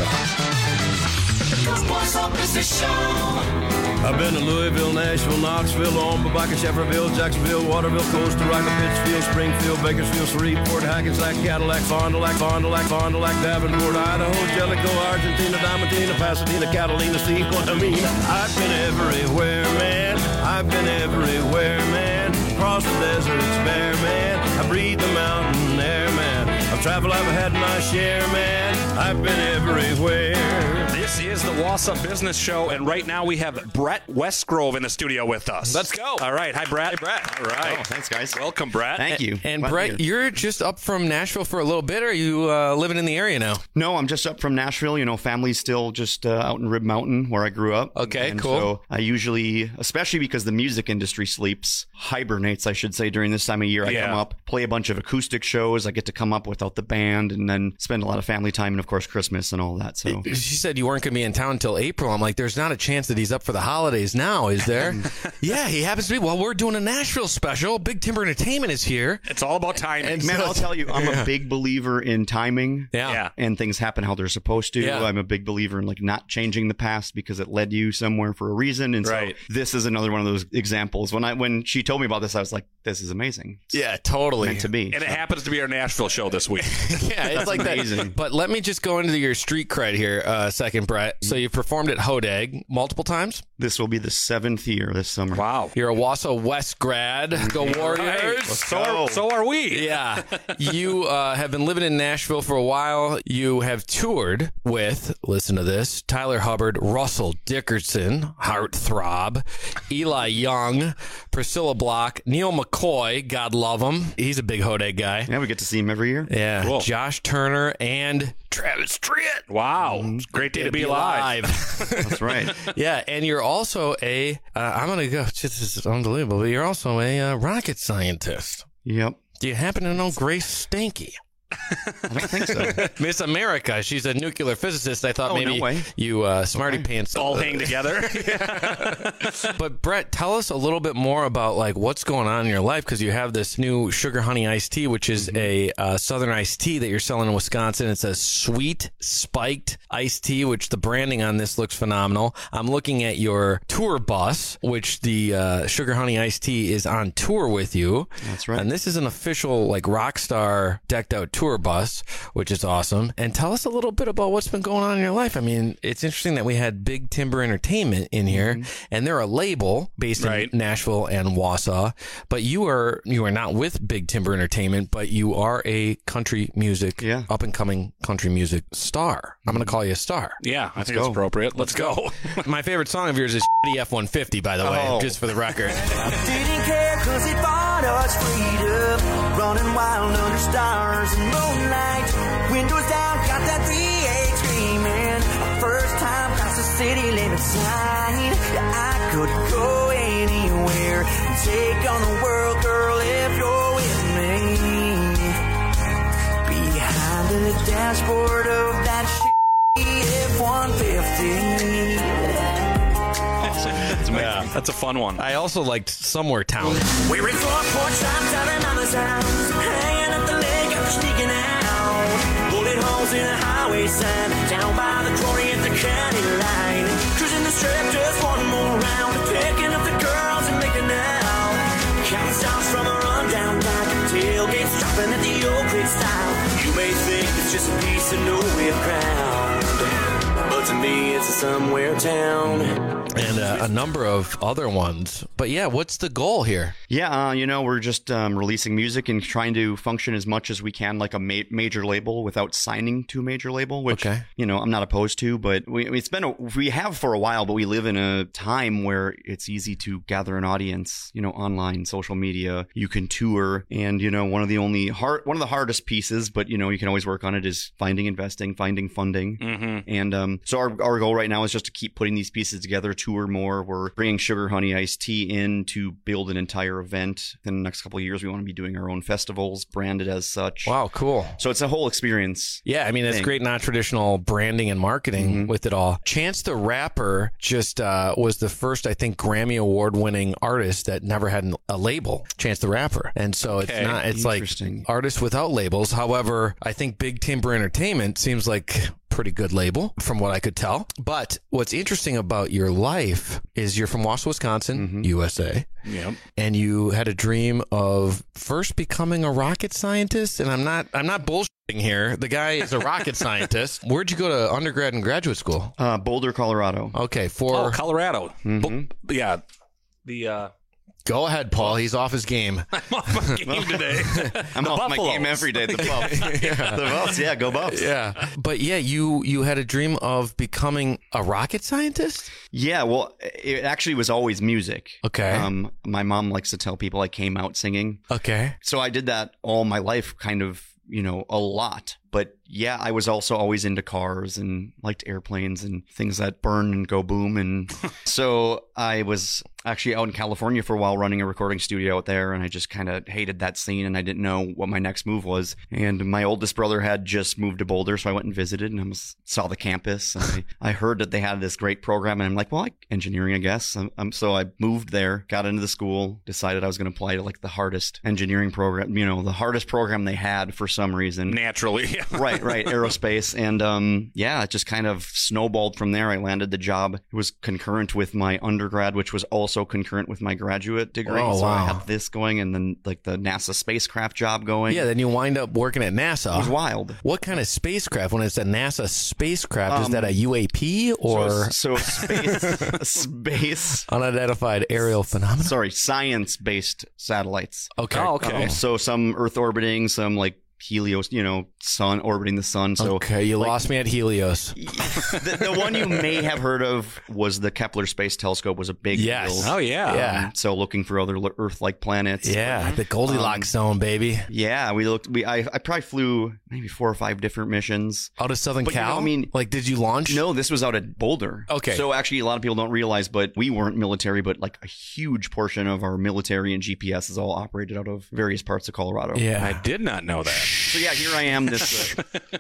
Wausau Business Show. I've been to Louisville, Nashville, Knoxville, Omaha, Shefferville, Jacksonville, Waterville, Costa Rica, Pittsfield, Springfield, Bakersfield, Shreveport, Hackensack, Cadillac, Fond du Lac, Fond du Lac, Fond du Lac, Davenport, Idaho, Jellicoe, Argentina, Diamantina, Pasadena, Catalina, see what I mean? I've been everywhere, man. I've been everywhere, man. Across the deserts bare, man. I breathe the mountain air, man. I've traveled, I've had my share, man. I've been everywhere. This is the Wausau Business Show, and right now we have Brett Westgrove in the studio with us. Let's go. All right. Hi, Brett. Hey, Brett. All right. Oh, thanks, guys. Welcome, Brett. Thank you. And Glad to Brett, be here. you're just up from Nashville for a little bit. Or are you uh, living in the area now? No, I'm just up from Nashville. You know, family's still just uh, out in Rib Mountain where I grew up. Okay, and cool. So I usually, especially because the music industry sleeps, hibernates, I should say, during this time of year. I Yeah. come up, play a bunch of acoustic shows. I get to come up without the band and then spend a lot of family time and, of course, Christmas and all that. So She said you weren't going to be in town until April. I'm like, there's not a chance that he's up for the holidays now, is there? Yeah, he happens to be. Well, we're doing a Nashville special. Big Timber Entertainment is here. It's all about timing. And Man, so- I'll tell you, I'm Yeah. a big believer in timing. Yeah. Yeah. And things happen how they're supposed to. Yeah. I'm a big believer in like not changing the past because it led you somewhere for a reason. And Right. so this is another one of those examples. When I when she told me about this, I was like, this is amazing. It's Yeah, totally. meant to be. And it So- happens to be our Nashville show this week. week. Yeah, it's like amazing. that. But let me just go into your street cred here a uh, second, Brett. So you've performed at Hodag multiple times? This will be the seventh year this summer. Wow. You're a Wausau West grad. Go Warriors. Right. So, are, so are we. Yeah. You uh, have been living in Nashville for a while. You have toured with, listen to this, Tyler Hubbard, Russell Dickerson, Heartthrob, Eli Young, Priscilla Block, Neil McCoy, God love him. He's a big Hodag guy. Yeah, we get to see him every year. Yeah. Cool. Josh Turner and Travis Tritt. Wow. It's great day to be alive. That's right. Yeah, and you're also a, uh, I'm going to go, this is unbelievable, but you're also a uh, rocket scientist. Yep. Do you happen to know Grace Stanky? I don't think so. Miss America. She's a nuclear physicist. I thought Oh, maybe no way. you uh, smarty pants All hang together. But Brett, tell us a little bit more about like what's going on in your life, because you have this new Sugar Honey Iced Tea, which is Mm-hmm. a uh, Southern iced tea that you're selling in Wisconsin. It's a sweet spiked iced tea, which the branding on this looks phenomenal. I'm looking at your tour bus, which the uh, Sugar Honey Iced Tea is on tour with you. That's right. And this is an official like rock star decked out tour bus, which is awesome. And tell us a little bit about what's been going on in your life. I mean, it's interesting that we had Big Timber Entertainment in here, mm-hmm. and they're a label based right. in Nashville and Wausau. But you are you are not with Big Timber Entertainment, but you are a country music, yeah. up and coming country music star. I'm going to call you a star. Yeah, I Let's think go. it's appropriate. Let's go. My favorite song of yours is F one fifty, by the way, Oh. just for the record. Didn't care cause it bought us freedom. Running wild under stars and moonlight. Windows down, got that V eight screaming. First time past the city limit sign. I could go anywhere and take on the world, girl, if you're with me. Behind the dashboard of that F one fifty. That's, yeah, that's a fun one. I also liked Somewhere Town. We were four porch shots out of mama's house, hanging at the lake after sneaking out. Bullet holes in the highway sign, down by the quarry at the county line. Cruising the strip just one more round, picking up the girls and making out. Counting stars from a rundown dock, tailgates dropping at the old creek style. You may think it's just a piece of nowhere ground, but to me it's a somewhere town. And uh, a number of other ones. But yeah, what's the goal here? Yeah, uh, you know, we're just um, releasing music and trying to function as much as we can like a ma- major label without signing to a major label, which, Okay. you know, I'm not opposed to. But we, it's been, a, we have for a while, but we live in a time where it's easy to gather an audience, you know, online, social media. You can tour. And, you know, one of the only hard, one of the hardest pieces, but, you know, you can always work on it, is finding investing, finding funding. Mm-hmm. And um, so our, our goal right now is just to keep putting these pieces together, tour more. We're bringing Sugar Honey Iced Tea in to build an entire event. In the next couple of years, we want to be doing our own festivals, branded as such. Wow, cool. So it's a whole experience. Yeah, I mean, it's thing. great non-traditional branding and marketing Mm-hmm. with it all. Chance the Rapper just uh, was the first, I think, Grammy Award-winning artist that never had an, a label, Chance the Rapper. And so it's Okay. not, it's like Interesting. artists without labels. However, I think Big Timber Entertainment seems like pretty good label from what I could tell. But what's interesting about your life is you're from Wausau, Wisconsin, Mm-hmm. U S A. Yep. And you had a dream of first becoming a rocket scientist. And I'm not, I'm not bullshitting here. The guy is a rocket scientist. Where'd you go to undergrad and graduate school? Uh, Boulder, Colorado. Okay, for Oh, Colorado. Mhm. Bu- yeah. The uh, go ahead, Paul. He's off his game. I'm off my game today. I'm The off my Buffaloes. game every day. The Buffs. The Buffs. Yeah, go Buffs. Yeah, but yeah, you you had a dream of becoming a rocket scientist. Yeah, well, it actually was always music. Okay. Um, my mom likes to tell people I came out singing. Okay. So I did that all my life, kind of, you know, a lot. But yeah, I was also always into cars and liked airplanes and things that burn and go boom. And so I was actually out in California for a while running a recording studio out there. And I just kind of hated that scene and I didn't know what my next move was. And my oldest brother had just moved to Boulder. So I went and visited and I was, saw the campus. And I, I heard that they had this great program. And I'm like, well, like engineering, I guess. Um, um, so I moved there, got into the school, decided I was going to apply to like the hardest engineering program, you know, the hardest program they had for some reason. Naturally. right, right, aerospace. And um, yeah, it just kind of snowballed from there. I landed the job. It was concurrent with my undergrad, which was also concurrent with my graduate degree. Oh, so wow. I had this going and then like the NASA spacecraft job going. Yeah, then you wind up working at NASA. It was wild. What kind of spacecraft? When it's a NASA spacecraft, is Um, that a U A P or So, so space, space, unidentified aerial phenomena? sorry, science-based satellites. Okay. Oh, okay. Um, so some Earth orbiting, some like Helios, you know, sun orbiting the sun. So okay, you like, lost me at Helios. the, the one you may have heard of was the Kepler Space Telescope. Was a big Yes. deal. Oh, yeah. Yeah. Um, so looking for other l- Earth-like planets. Yeah, the Goldilocks zone, baby. Yeah, we looked. We I, I probably flew maybe four or five different missions. Out of Southern But, you Cal? know, I mean- like, did you launch? No, this was out at Boulder. Okay. So actually, a lot of people don't realize, but we weren't military, but like a huge portion of our military and G P S is all operated out of various parts of Colorado. Yeah. I did not know that. So yeah, here I am. This uh,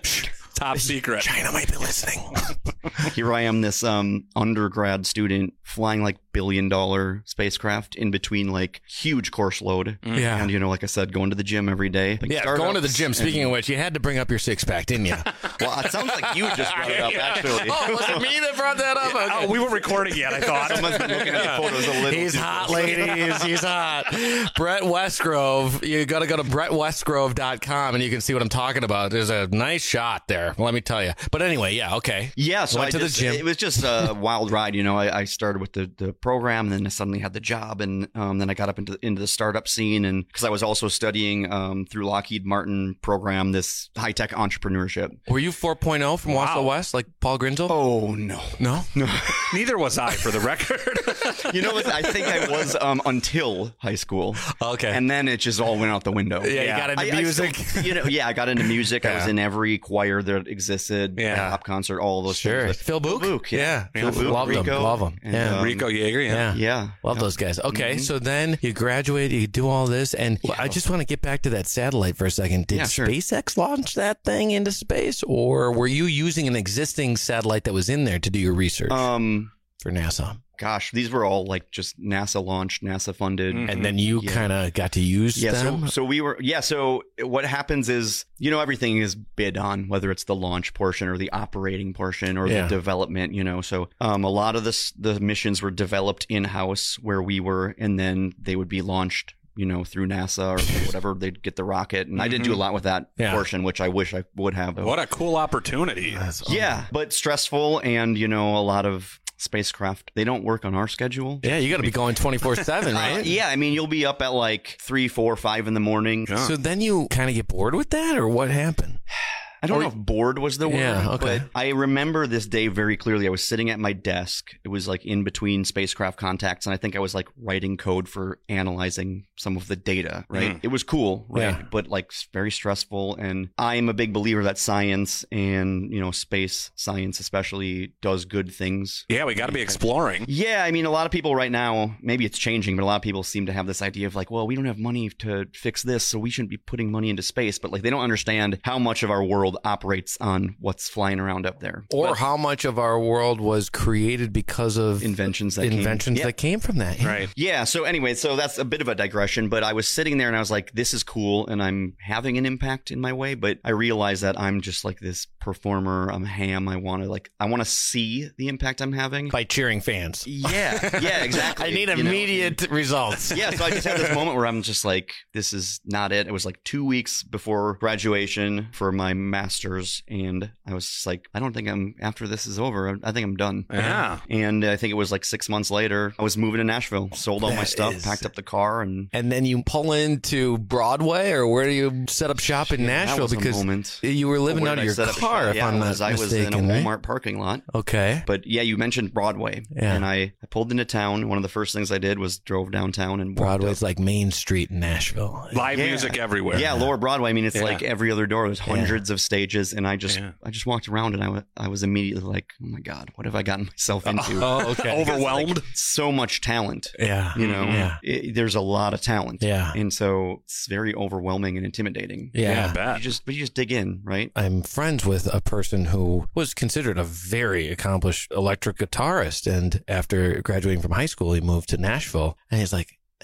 Top secret. China might be listening. here I am, this um undergrad student flying like billion dollar spacecraft in between like huge course load. Yeah. And you know, like I said, going to the gym every day. Like Yeah, going to the startups gym. Speaking and- of which, you had to bring up your six pack, didn't you? well, it sounds like you just brought it up. Actually, Oh, was it me that brought that up? Okay. Oh, we weren't recording yet, I thought. Someone's been looking at the photos a little. He's too hot, closely. ladies. He's hot. Brett Westgrove. You got to go to brett westgrove dot com and you can see what I'm talking about. There's a nice shot there. Let me tell you. But anyway, yeah, okay. Yeah, so Went I to the just- gym. It was just a wild ride, you know. I, I started with the, the program, and then I suddenly had the job, and um, then I got up into into the startup scene, and because I was also studying um, through Lockheed Martin program this high tech entrepreneurship. Were you four point oh from Wausau West, like Paul Grinzel? Oh no, no, no. Neither was I, for the record. You know what? I think I was um, until high school. Okay, and then it just all went out the window. Yeah, you got into I- I music. still- you know, yeah, I got into music. I was Yeah. in every choir that existed. Yeah. pop concert, all those Sure. things. Phil Book? Book, Yeah. yeah. Phil Book, Love them. Rico, Love them. and, Yeah. um, Rico Yeager, yeah. Yeah. Love Yeah. those guys. Okay, Mhm. so then you graduate, you do all this, and I just want to get back to that satellite for a second. Did Yeah, sure. SpaceX launch that thing into space, or were you using an existing satellite that was in there to do your research Um, for NASA? Gosh, these were all like just NASA launched, NASA funded. And then you Yeah. kind of got to use Yeah, them? so, so we were, yeah, so what happens is, you know, everything is bid on, whether it's the launch portion or the operating portion or Yeah. the development, you know. So um, a lot of this, the missions were developed in-house where we were, and then they would be launched, you know, through NASA or whatever. They'd get the rocket. And I did do a lot with that Yeah. portion, which I wish I would have. What a cool opportunity. Yeah, but stressful and, you know, a lot of spacecraft. They don't work on our schedule. Yeah, you got to be going twenty-four seven, right? Uh, yeah, I mean, you'll be up at like three, four, five in the morning. So then you kind of get bored with that, or what happened? I don't know if bored was the word, Yeah, okay. but I remember this day very clearly. I was sitting at my desk. It was like in between spacecraft contacts, and I think I was like writing code for analyzing some of the data, right? Mm. It was cool, right? Yeah. But like very stressful. And I'm a big believer that science and, you know, space science especially does good things. Yeah, we got to be exploring. Yeah, I mean, a lot of people right now, maybe it's changing, but a lot of people seem to have this idea of like, well, we don't have money to fix this, so we shouldn't be putting money into space. But like, they don't understand how much of our world operates on what's flying around up there. Or But how much of our world was created because of inventions that inventions came. Yeah. that came from that. Yeah. Right. Yeah. So anyway, so that's a bit of a digression, but I was sitting there and I was like, this is cool. And I'm having an impact in my way, but I realize that I'm just like this performer. I'm a ham. I want to like, I want to see the impact I'm having. By cheering fans. Yeah. Yeah, exactly. I need You know? immediate results. Yeah, so I just had this moment where I'm just like, this is not it. It was like two weeks before graduation for my master's, and I was just like, I don't think I'm, after this is over, I think I'm done. Yeah. And I think it was like six months later, I was moving to Nashville, sold all my That stuff, is- packed up the car, and And then you pull into Broadway, or where do you set up shop in Yeah, that Nashville? was a Because moment. you were living Where out did of I your set up car, shop? if Yeah, I'm I not was, I was mistaken. in a right? Walmart parking lot. Okay. But yeah, you mentioned Broadway. Yeah. And I, I pulled into town. One of the first things I did was drove downtown and walked Broadway's up. like Main Street in Nashville. Live Yeah. music everywhere. Yeah, Lower Broadway. I mean, it's Yeah. like every other door. There's hundreds of stages, and I just, Yeah. I just walked around, and I wa- I was immediately like, oh my god, what have I gotten myself into? Oh, okay. Overwhelmed. Like, so much talent. Yeah. You know, Yeah. It- there's a lot of talent. Yeah. and so it's very overwhelming and intimidating. Yeah. Yeah, I bet. You just, but you just dig in, right? I'm friends with a person who was considered a very accomplished electric guitarist. And after graduating from high school, he moved to Nashville. And he's like,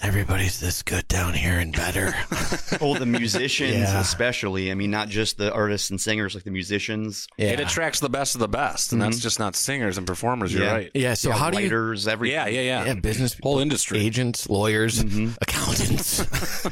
everybody's this good down here and better. Oh, the musicians Yeah. especially. I mean, not just the artists and singers, like the musicians. It attracts the best of the best, and that's just not singers and performers. You're Yeah. right. Yeah, so how do you... Writers, everything. Yeah, yeah, yeah. Yeah, business Whole industry. agents, lawyers, accountants.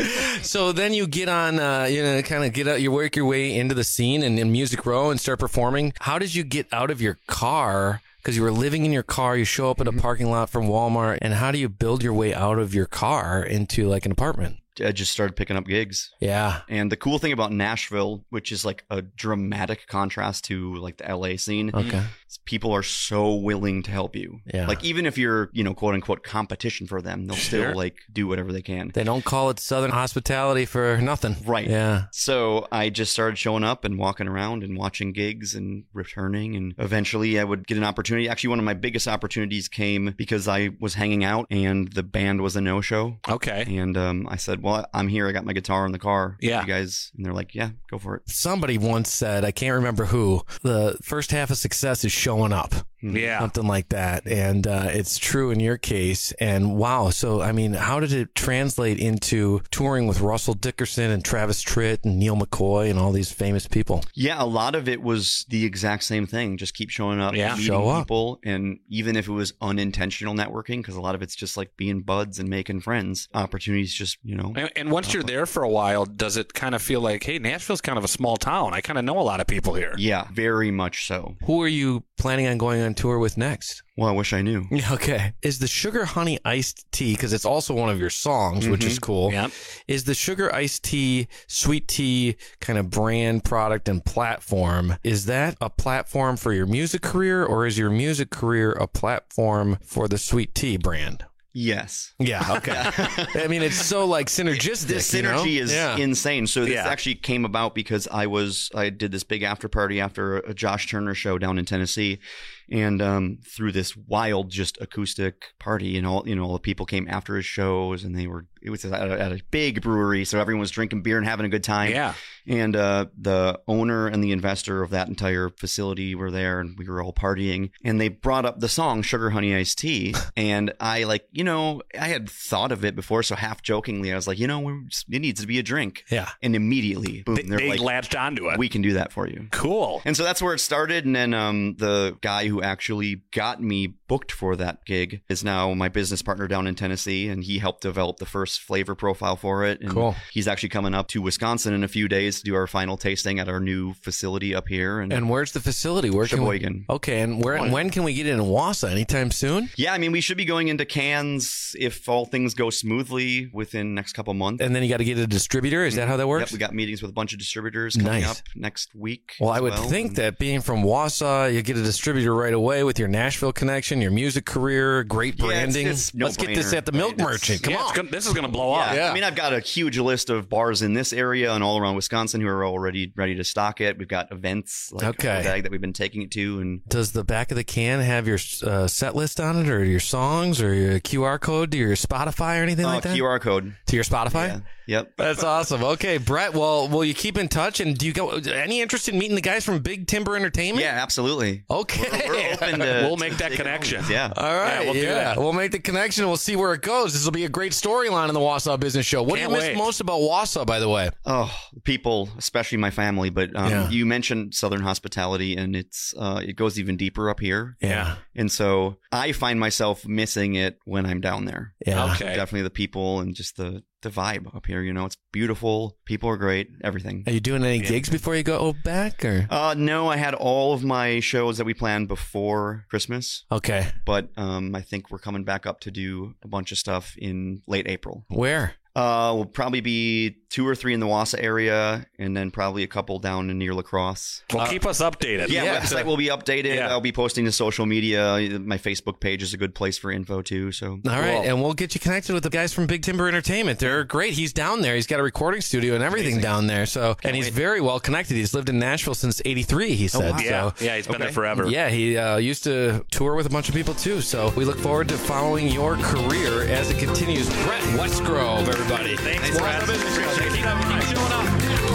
So then you get on, uh, you know, kind of get out, you work your way into the scene and in Music Row and start performing. How did you get out of your car? Because you were living in your car, you show up at a parking lot from Walmart, and how do you build your way out of your car into like an apartment? I just started picking up gigs. Yeah. And the cool thing about Nashville, which is like a dramatic contrast to like the L A scene, Okay. is people are so willing to help you. Yeah. Like even if you're, you know, quote unquote competition for them, they'll Sure. still like do whatever they can. They don't call it Southern hospitality for nothing. Right. Yeah. So I just started showing up and walking around and watching gigs and returning. And eventually I would get an opportunity. Actually, one of my biggest opportunities came because I was hanging out and the band was a no-show. Okay. And um, I said, well, I'm here. I got my guitar in the car. Yeah. You guys. And they're like, yeah, go for it. Somebody once said, I can't remember who, the first half of success is showing up. Yeah. Something like that. And uh, it's true in your case. And wow. So, I mean, how did it translate into touring with Russell Dickerson and Travis Tritt and Neil McCoy and all these famous people? Yeah, a lot of it was the exact same thing. Just keep showing up, Yeah. meeting Show up. people. And even if it was unintentional networking, because a lot of it's just like being buds and making friends, opportunities just, you know. And, and once you're there for a while, does it kind of feel like, hey, Nashville's kind of a small town. I kind of know a lot of people here. Yeah, very much so. Who are you planning on going on tour with next? Well, I wish I knew. Okay. Is the Sugar Honey Iced Tea, because it's also one of your songs, which is cool. Yep. Is the Sugar Iced Tea, Sweet Tea kind of brand, product, and platform, is that a platform for your music career, or is your music career a platform for the Sweet Tea brand? Yes. Yeah, okay. I mean, it's so like synergistic. The synergy you know? is Yeah. insane. So this Yeah. actually came about because I was I did this big after party after a Josh Turner show down in Tennessee, and um, through this wild just acoustic party, and all you know, all the people came after his shows, and they were it was at a, at a big brewery, so everyone was drinking beer and having a good time. Yeah. And uh, the owner and the investor of that entire facility were there, and we were all partying. And they brought up the song "Sugar Honey Iced Tea," and I like, you know, I had thought of it before, so half jokingly, I was like, you know, we're just, it needs to be a drink. Yeah. And immediately, boom, They, they're they like, latched onto it. we can do that for you. Cool. And so that's where it started. And then um, the guy who actually got me booked for that gig is now my business partner down in Tennessee, and he helped develop the first flavor profile for it. And Cool. He's actually coming up to Wisconsin in a few days to do our final tasting at our new facility up here. And, And where's the facility? Where can we, Sheboygan. okay, and where when can we get it in Wausau? Anytime soon? Yeah, I mean, we should be going into cans if all things go smoothly within next couple months. And then you got to get a distributor. Is that how that works? Yep, we got meetings with a bunch of distributors coming Nice. up next week. Well, as I would well. think that being from Wausau, you get a distributor right away with your Nashville connection, your music career, great Yeah, it's- branding. it's Let's get this no-brainer, at the Milk right? It's- Merchant. Come Yeah, on. it's gonna, this is going to blow up. Yeah. Yeah. I mean, I've got a huge list of bars in this area and all around Wisconsin who are already ready to stock it. We've got events like Okay. Bag that we've been taking it to, and Does the back of the can have your uh, set list on it, or your songs, or your Q R code to your Spotify or anything uh, like that? Q R code. To your Spotify? Yeah. Yep. That's awesome. Okay, Brett. Well, will you keep in touch? And do you go any interest in meeting the guys from Big Timber Entertainment? Yeah, absolutely. Okay. We're, we're open to. We'll make to that taking connection. over. Yeah. All right. Yeah, we'll do that. We'll make the connection. We'll see where it goes. This will be a great storyline in the Wausau Business Show. What Can't do you miss wait. most about Wausau, by the way? Oh, people, especially my family. But um, Yeah. you mentioned Southern hospitality, and it's uh, it goes even deeper up here. Yeah. And so I find myself missing it when I'm down there. Yeah. Okay. Definitely the people and just the, the vibe up here. You know, it's beautiful. People are great. Everything. Are you doing any gigs before you go back, or? Uh, no, I had all of my shows that we planned before Christmas, Okay. but um, I think we're coming back up to do a bunch of stuff in late April. Where? Uh, we'll probably be two or three in the Wausau area, and then probably a couple down in near La Crosse. Well, keep us updated. Yeah, Yeah. website will be updated. Yeah. I'll be posting to social media. My Facebook page is a good place for info too. So All right, and we'll get you connected with the guys from Big Timber Entertainment. They're great. He's down there. He's got a recording studio and everything Amazing. down there. So, and he's wait. very well connected. He's lived in Nashville since eighty-three. He said. wow. Yeah, So, yeah, he's been Okay. there forever. yeah, he uh, used to tour with a bunch of people too. So we look forward to following your career as it continues. Brett Westgrove, everybody. Thanks, Brett. Appreciate it. Keep, keep showing up.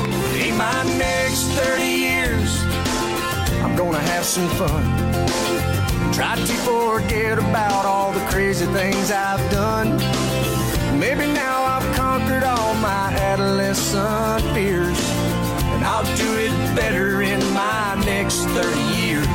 In my next thirty years, I'm gonna have some fun. Try to forget about all the crazy things I've done. Maybe now I've conquered all my adolescent fears, and I'll do it better in my next thirty years.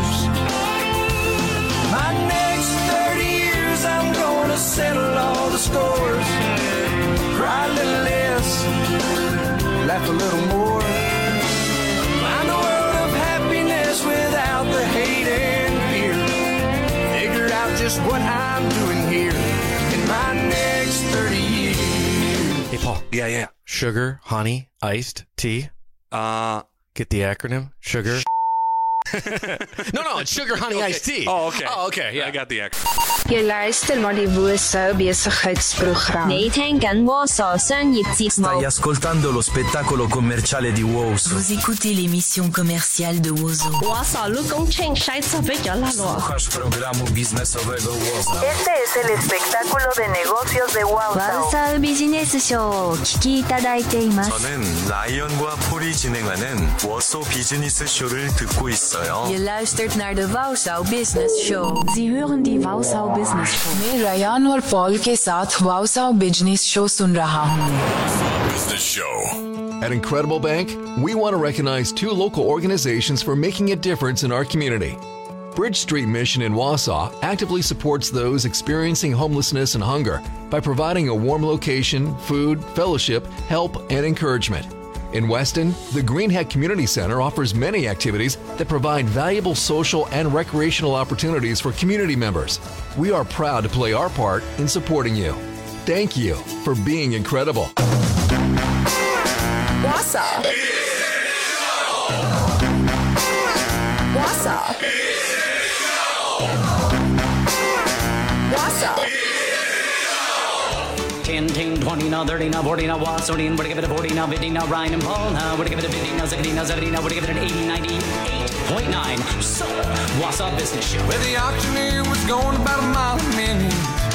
My next thirty years, I'm gonna settle all the scores, cry a little less, laugh a little more, find a world of happiness without the hate and fear, figure out just what I'm doing here in my next thirty years. Hey, Paul. Yeah, yeah. Sugar, honey, iced tea. Uh, Get the acronym? Sugar. no, no, it's sugar, honey, okay. iced tea. Oh, okay. Oh, okay. Yeah, I got the X. Jy luister na die Wosa besigheidsprogram. 你聽緊Wausau商業節目。 Stai ascoltando lo spettacolo commerciale di Wausau. Vous écoutez l'émission commerciale de Wausau. Wausau 陸工程晒就俾咗啦咯。 Słuchasz programu biznesowego Wausau. Este es el espectáculo de negocios de Wausau. Wausau 비즈니스 쇼 聞きいただいています。 저는 라이언과 폴이 진행하는 워소 비즈니스 쇼를 듣고 있어요. Je luistert naar de Wausau Business Show. Sie hören die Wausau Business Show. मैं Ryan और Paul के साथ वाउसाउ business show सुन रहा हूँ. Business Show. At Incredible Bank, we want to recognize two local organizations for making a difference in our community. Bridge Street Mission in Wausau actively supports those experiencing homelessness and hunger by providing a warm location, food, fellowship, help, and encouragement. In Weston, the Greenhead Community Center offers many activities that provide valuable social and recreational opportunities for community members. We are proud to play our part in supporting you. Thank you for being incredible. Wausau. Wausau. Wausau. ten, twenty, now thirty, now forty, now Wausau, would give it a forty, now fifty, now Ryan and Paul, now would give it a fifty, now sixty, now seventy, now would give it an eighty, ninety-eight point nine. So, Wausau Business Show. Well, the auctioneer was going about a mile a minute.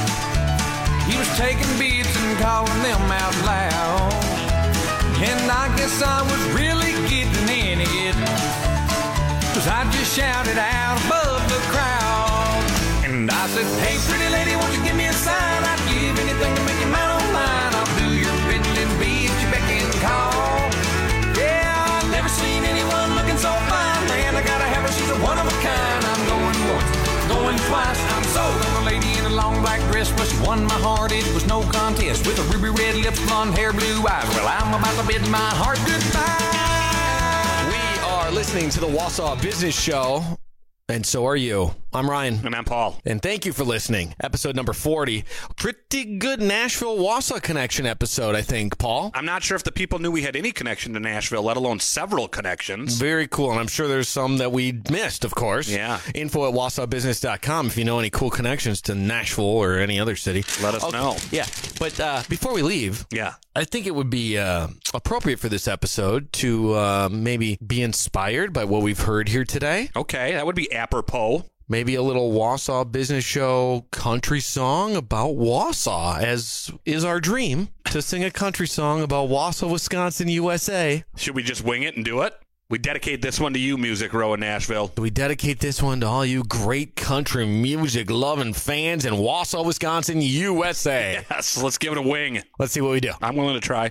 He was taking bids and calling them out loud. And I guess I was really getting in it, 'cause I just shouted out above the crowd. And I said, hey, pretty lady, won't you give me a sign? I'd give anything to make you mine online. I'll do your bidding and be at your beck and call. Yeah, I've never seen anyone looking so fine. Man, I gotta have her, she's a one of a kind. I'm going once, going twice. I'm sold on a lady in a long black dress. Well, she won my heart, it was no contest. With a ruby red lips, blonde hair, blue eyes. Well, I'm about to bid my heart goodbye. We are listening to the Wausau Business Show, and so are you. I'm Ryan. And I'm Paul. And thank you for listening. Episode number forty. Pretty good Nashville-Wausau connection episode, I think, Paul. I'm not sure if the people knew we had any connection to Nashville, let alone several connections. Very cool. And I'm sure there's some that we missed, of course. Yeah. Info at wausau business dot com if you know any cool connections to Nashville or any other city. Let us okay. know. Yeah. But uh, before we leave, yeah, I think it would be uh, appropriate for this episode to uh, maybe be inspired by what we've heard here today. Okay, that would be apropos. Maybe a little Wausau Business Show country song about Wausau, as is our dream, to sing a country song about Wausau, Wisconsin, U S A. Should we just wing it and do it? We dedicate this one to you, Music Row in Nashville. We dedicate this one to all you great country music loving fans in Wausau, Wisconsin, U S A. Yes, let's give it a wing. Let's see what we do. I'm willing to try.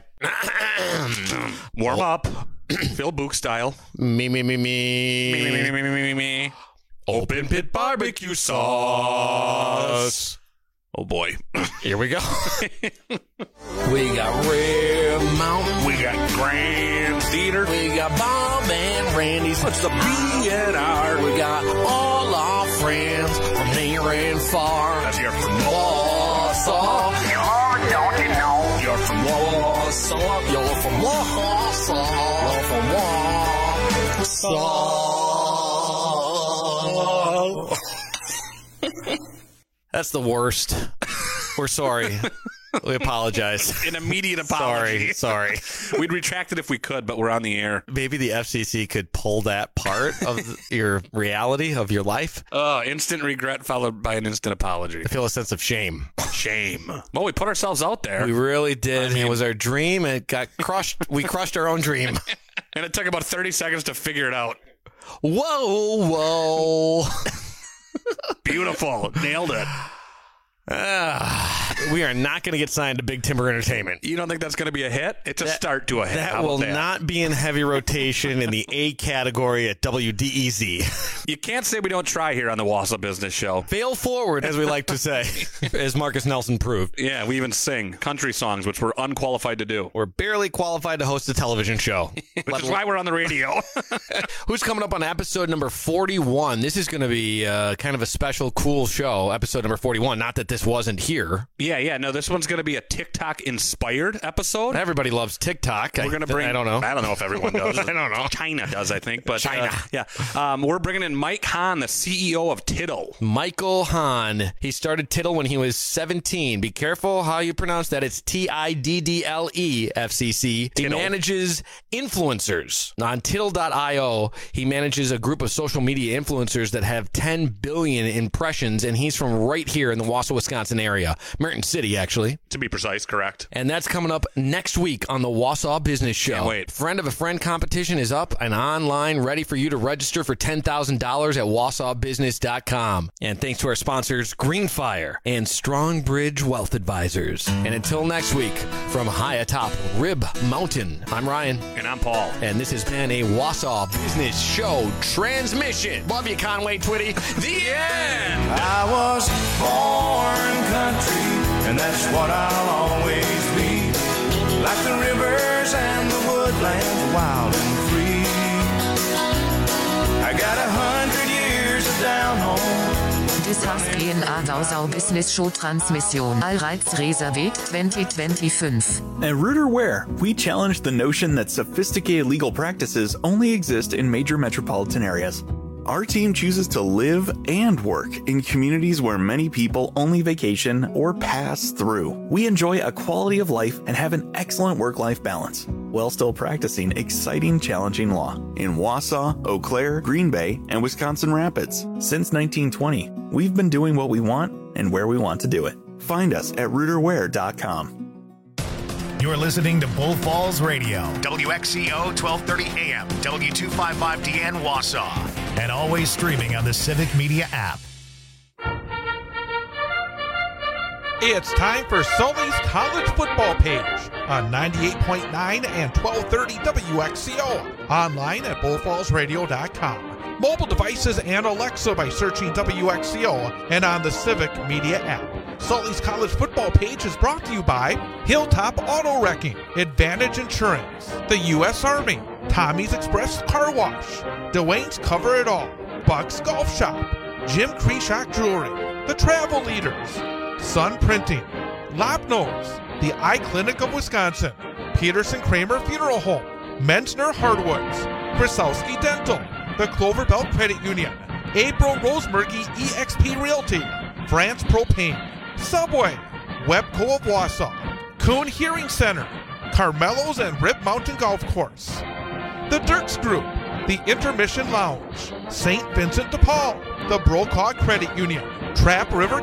Warm up. Phil Book style. Me, me, me, me. Me, me, me, me, me, me, me. Open pit barbecue sauce. Oh, boy. Here we go. We got Red Mountain. We got Grand Theater. We got Bob and Randy's. What's the B and R? We got all our friends from near and far. That's here from Wausau. Oh, don't you know? You're from Wausau. You're from Wausau. You're from Wausau. That's the worst. We're sorry. We apologize. An immediate apology. Sorry, sorry. We'd retract it if we could, but we're on the air. Maybe the F C C could pull that part of your reality, of your life. Uh, instant regret followed by an instant apology. I feel a sense of shame. Shame. Well, we put ourselves out there. We really did. I mean, it was our dream, and it got crushed. We crushed our own dream. And it took about thirty seconds to figure it out. Whoa, whoa. Beautiful. Nailed it. Ah, we are not going to get signed to Big Timber Entertainment. You don't think that's going to be a hit? It's a That- start to a hit. That How about will that? not be in heavy rotation in the A category at W D E Z. You can't say we don't try here on the Wausau Business Show. Fail forward, as we like to say, as Marcus Nelson proved. Yeah, we even sing country songs, which we're unqualified to do. We're barely qualified to host a television show. Which is why we're on the radio. Who's coming up on episode number forty-one? This is going to be uh, kind of a special, cool show, episode number forty-one. Not that this wasn't here. Yeah, yeah. No, this one's going to be a TikTok-inspired episode. Everybody loves TikTok. We're going to I, bring... I don't know. I don't know if everyone does. I don't know. China does, I think. But China. Uh, yeah. Um, we're bringing in Mike Hahn, the C E O of Tittle. Michael Hahn. He started Tittle when he was seventeen. Be careful how you pronounce that. It's T I D D L E F C C. He Tittle. manages influencers. On Tittle dot io, he manages a group of social media influencers that have ten billion impressions, and he's from right here in the Wausau, Wisconsin area. Merton City, actually. To be precise, correct. And that's coming up next week on the Wausau Business Show. Can't wait. Friend of a Friend competition is up and online, ready for you to register for ten thousand dollars at wausau business dot com. And thanks to our sponsors, Greenfire and Strongbridge Wealth Advisors. And until next week, from high atop Rib Mountain, I'm Ryan. And I'm Paul. And this has been a Wausau Business Show transmission. Love you, Conway Twitty. The end. I was born country, and that's what I'll always be. Like the rivers and the woodlands, wild and free. I got a hundred years of down home. Das heißt G N A Wausau Business Show Transmission. Allreiz reserviert twenty twenty-five. At Rooter Ware, we challenge the notion that sophisticated legal practices only exist in major metropolitan areas. Our team chooses to live and work in communities where many people only vacation or pass through. We enjoy a quality of life and have an excellent work-life balance, while still practicing exciting, challenging law in Wausau, Eau Claire, Green Bay, and Wisconsin Rapids. Since nineteen twenty, we've been doing what we want and where we want to do it. Find us at rooter ware dot com. You're listening to Bull Falls Radio, W X C O twelve thirty A M, W two fifty-five D N Wausau, and always streaming on the Civic Media app. It's time for Sully's College Football Page on ninety-eight point nine and twelve thirty W X C O, online at bull falls radio dot com. Mobile devices and Alexa by searching W X C O and on the Civic Media app. Sully's College Football Page is brought to you by Hilltop Auto Wrecking, Advantage Insurance, the U S Army, Tommy's Express Car Wash, Dwayne's Cover It All, Buck's Golf Shop, Jim Kreshock Jewelry, The Travel Leaders, Sun Printing, Lopnose, the Eye Clinic of Wisconsin, Peterson Kramer Funeral Home, Menzner Hardwoods, Krasowski Dental, the Clover Belt Credit Union, April Rosemergy E X P Realty, France Propane, Subway, Webco of Wausau, Kuhn Hearing Center, Carmelo's and Rip Mountain Golf Course, the Dirks Group, the Intermission Lounge, Saint Vincent de Paul, the Brokaw Credit Union, Trap River